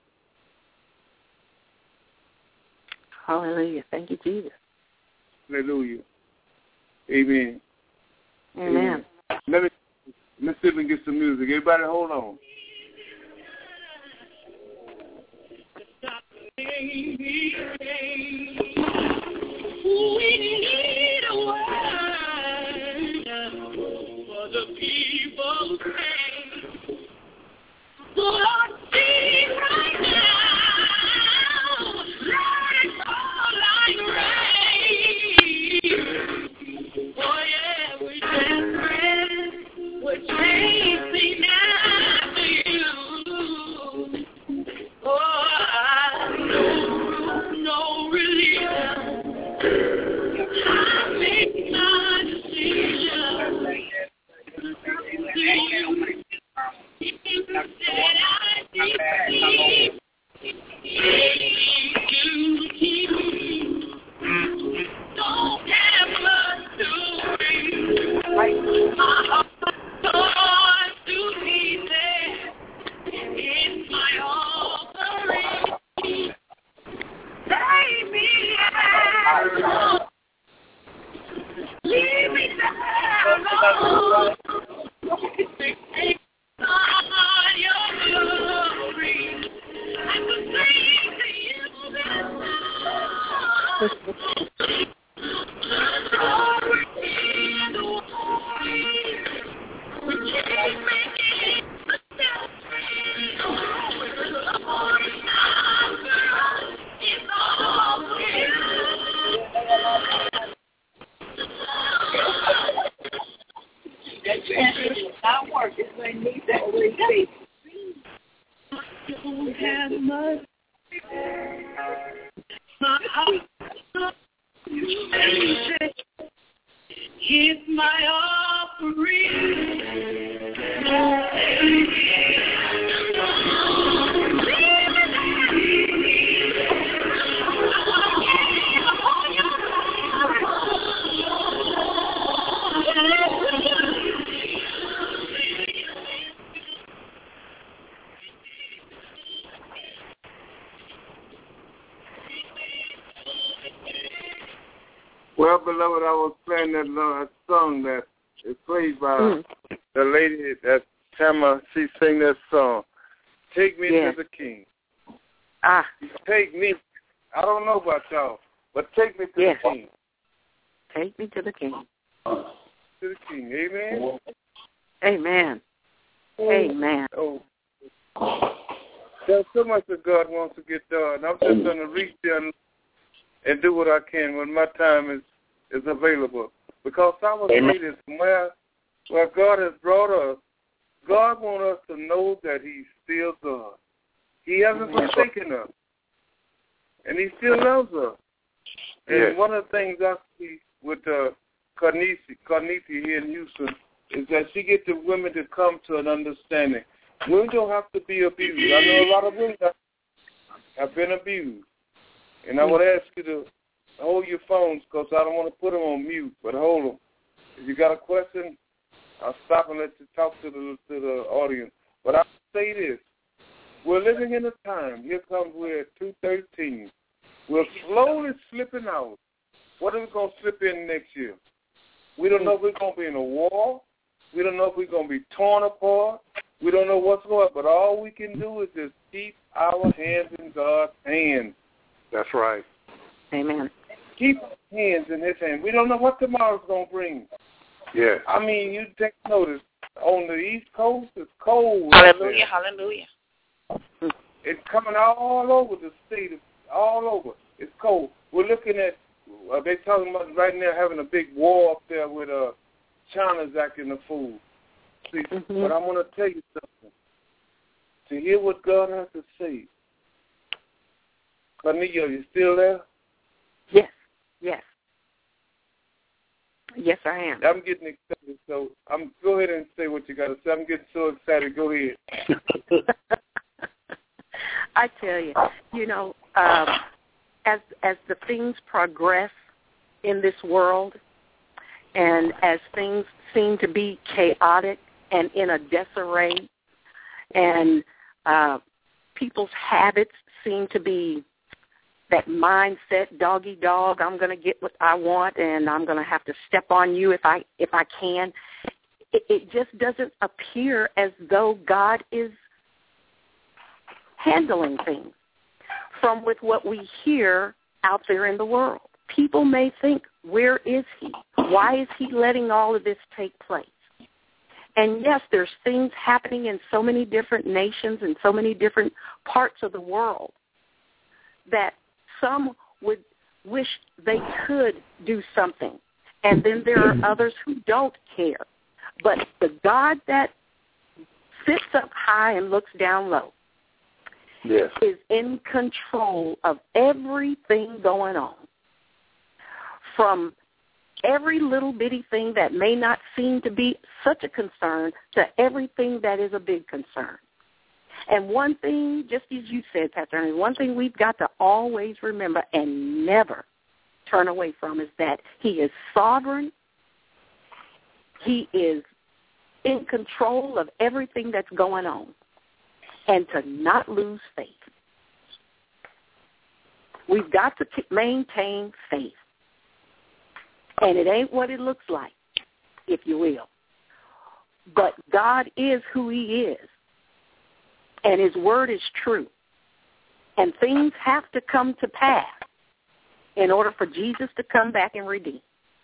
Hallelujah. Thank you, Jesus. Hallelujah. Amen. Amen. Amen. Let me let's see if we can get some music. Everybody hold on. We need a word for the people's pain. Lord, speak right now. Let it fall like rain. Oh, yeah, we desperate. We're chasing after you. Oh, I know, no relief. I make my decision. You said I need to keep. Don't have much to bring. My heart to be there. It's my offering. Take me out. Leave me there alone. Take on your glory. I could sing to you this song. Glory in the way. We can't make it. It's not working. So it needs that way. Don't have much. Here's my offering. Well, beloved, I was playing that uh, song that is played by mm. the lady that Tama. She sang that song. Take me yeah. to the King. Ah, take me. I don't know about y'all, but take me to yeah. the King. Take me to the King. To the King. Amen. Amen. Oh. Amen. Oh. There's so much that God wants to get done. I'm just going to reach there and, and do what I can when my time is, is available. Because I will say this, where, where God has brought us, God wants us to know that he's still God. He hasn't forsaken us. And he still loves us. And yes. one of the things I see with uh, Carnegie, Carnegie here in Houston is that she gets the women to come to an understanding. Women don't have to be abused. I know a lot of women have been abused. And I would ask you to hold your phones because I don't want to put them on mute, but hold them. If you got a question, I'll stop and let you talk to the to the audience. But I'll say this. We're living in a time, here comes we're at two thirteen. We're slowly slipping out. What are we going to slip in next year? We don't know if we're going to be in a war. We don't know if we're going to be torn apart. We don't know what's going on. But all we can do is just keep our hands in God's hands. That's right. Amen. Keep our hands in his hands. We don't know what tomorrow's going to bring. Yeah. I mean, you take notice. On the East Coast, it's cold. Hallelujah, hallelujah. It's coming all over the state, all over. It's cold. We're looking at, uh, they're talking about right now having a big war up there with uh, China's acting a fool. See, mm-hmm. But I'm going to tell you something. To hear what God has to say. Cornelia, you still there? Yes, yes. Yes, I am. I'm getting excited, so I'm go ahead and say what you got to say. I'm getting so excited. Go ahead. I tell you, you know, um, as as the things progress in this world, and as things seem to be chaotic and in a disarray, and uh, people's habits seem to be that mindset, doggy dog, I'm going to get what I want, and I'm going to have to step on you if I if I can. It, it just doesn't appear as though God is handling things from with what we hear out there in the world. People may think, where is he? Why is he letting all of this take place? And yes, there's things happening in so many different nations and so many different parts of the world that some would wish they could do something. And then there are others who don't care. But the God that sits up high and looks down low yes. is in control of everything going on. From every little bitty thing that may not seem to be such a concern to everything that is a big concern. And one thing, just as you said, Pastor Ernie, one thing we've got to always remember and never turn away from is that he is sovereign. He is in control of everything that's going on. And to not lose faith. We've got to maintain faith. And it ain't what it looks like, if you will. But God is who he is. And his word is true. And things have to come to pass in order for Jesus to come back and redeem.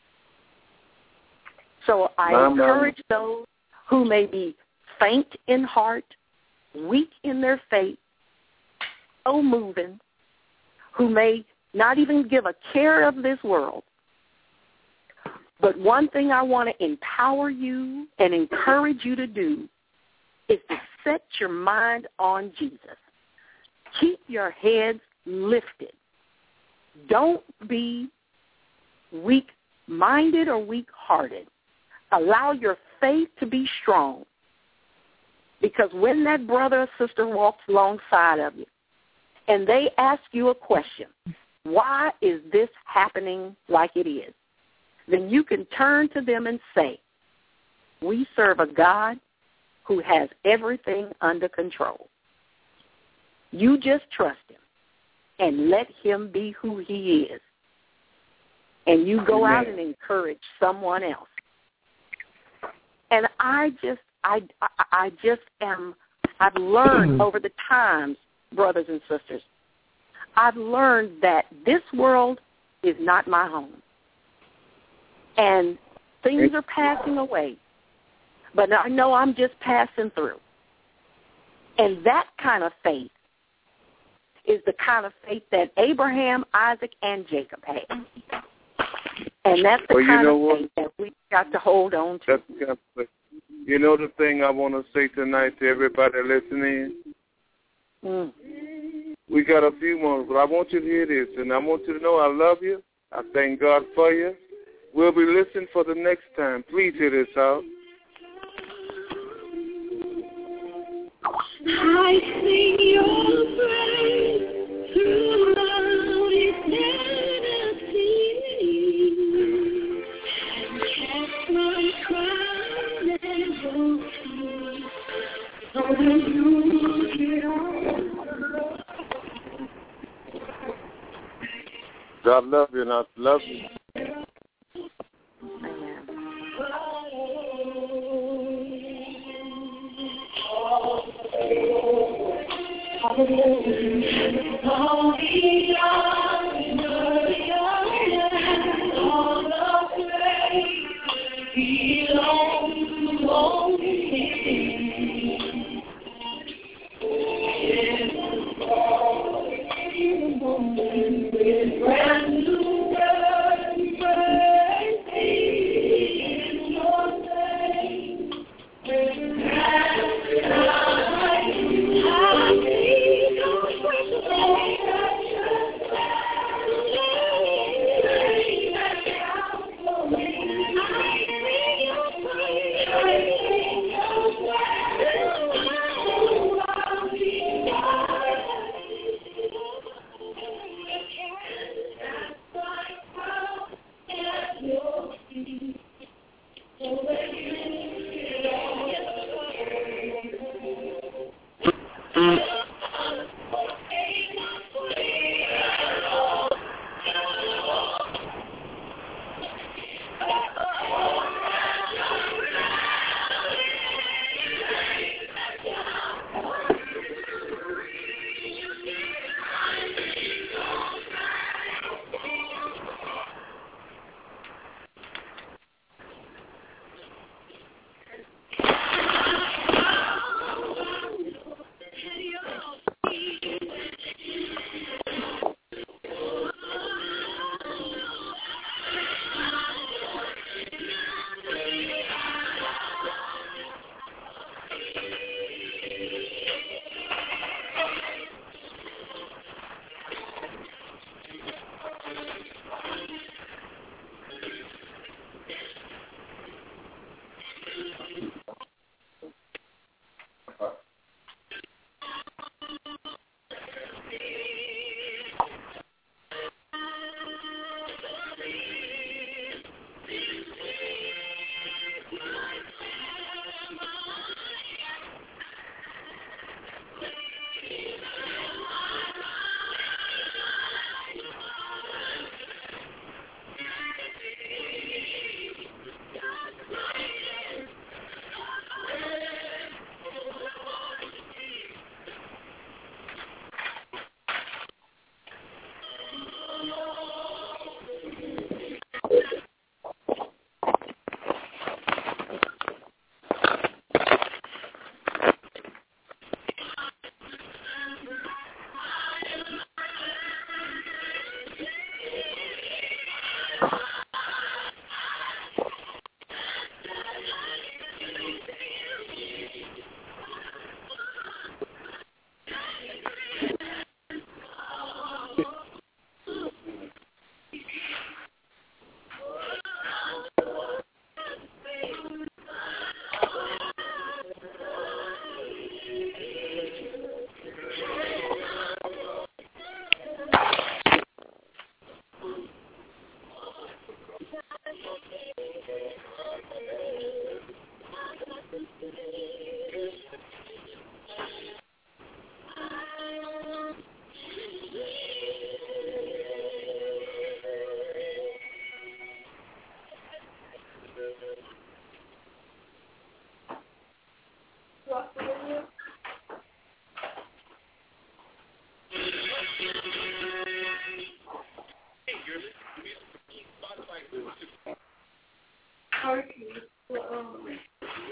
So I Mama. encourage those who may be faint in heart, weak in their faith, slow moving, who may not even give a care of this world, But one thing I want to empower you and encourage you to do is to set your mind on Jesus. Keep your heads lifted. Don't be weak-minded or weak-hearted. Allow your faith to be strong. Because when that brother or sister walks alongside of you and they ask you a question, why is this happening like it is? Then you can turn to them and say, we serve a God who has everything under control. You just trust him and let him be who he is. And you go Amen. out and encourage someone else. And I just, I, I, I just am, I've learned over the times, brothers and sisters, I've learned that this world is not my home. And things are passing away. But I know I'm just passing through. And that kind of faith is the kind of faith that Abraham, Isaac, and Jacob had. And that's the well, kind you know of what? faith that we've got to hold on to. That's the kind of faith. You know the thing I want to say tonight to everybody listening? Mm. We got a few moments, but I want you to hear this, and I want you to know I love you. I thank God for you. We'll be listening for the next time. Please hear this out. I sing your praise throughout eternity, and cast my crown and go God love you, and I love you.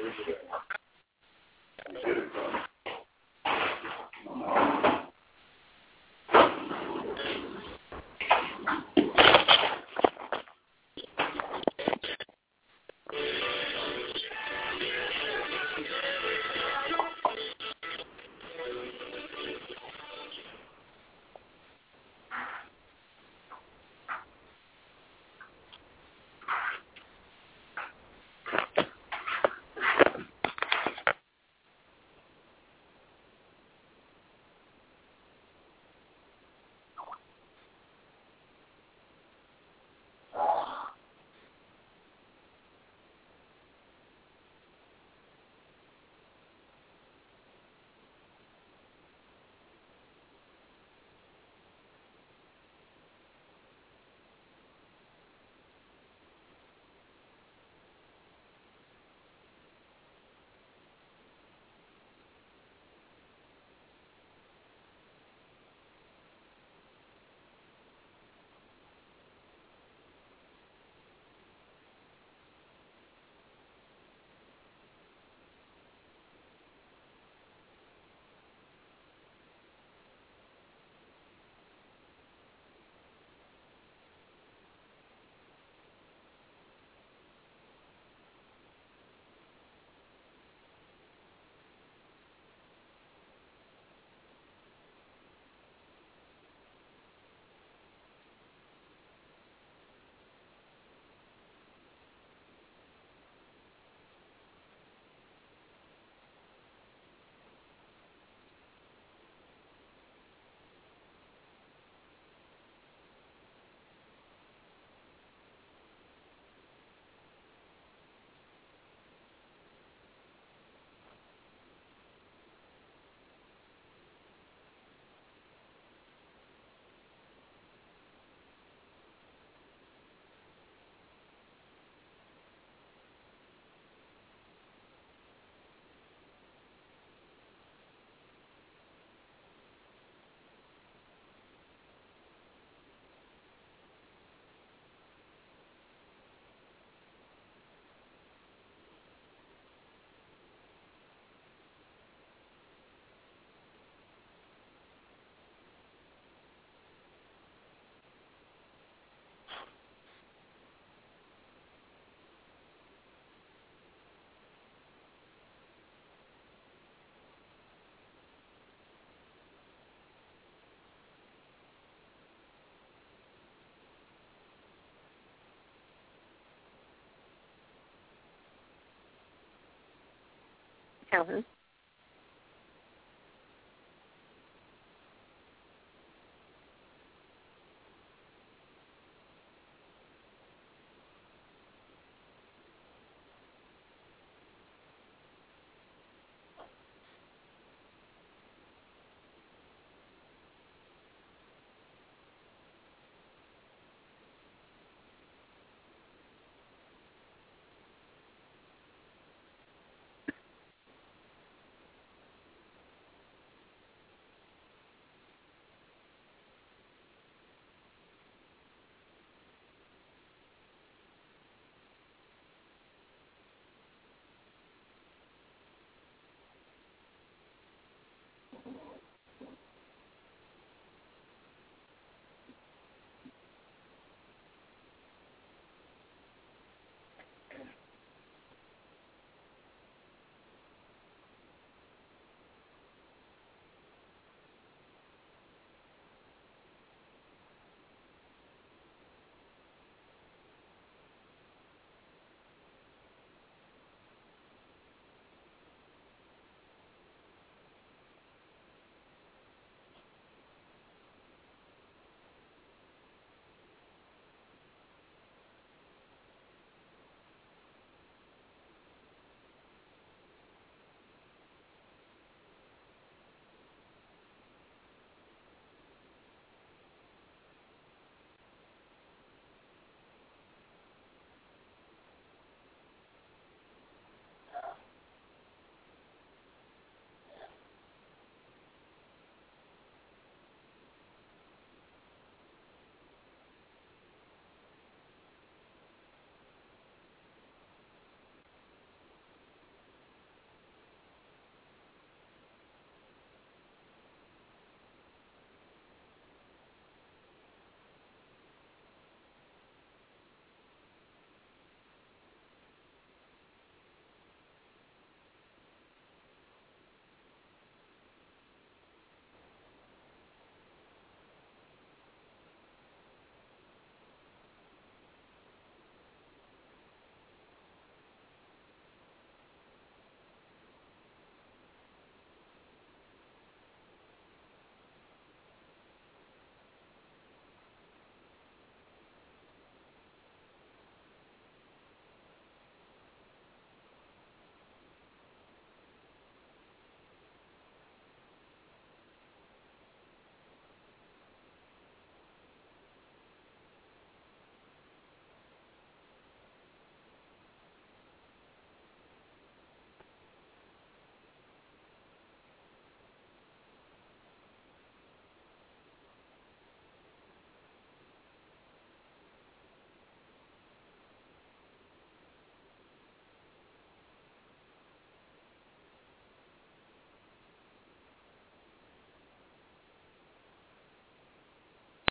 Helen.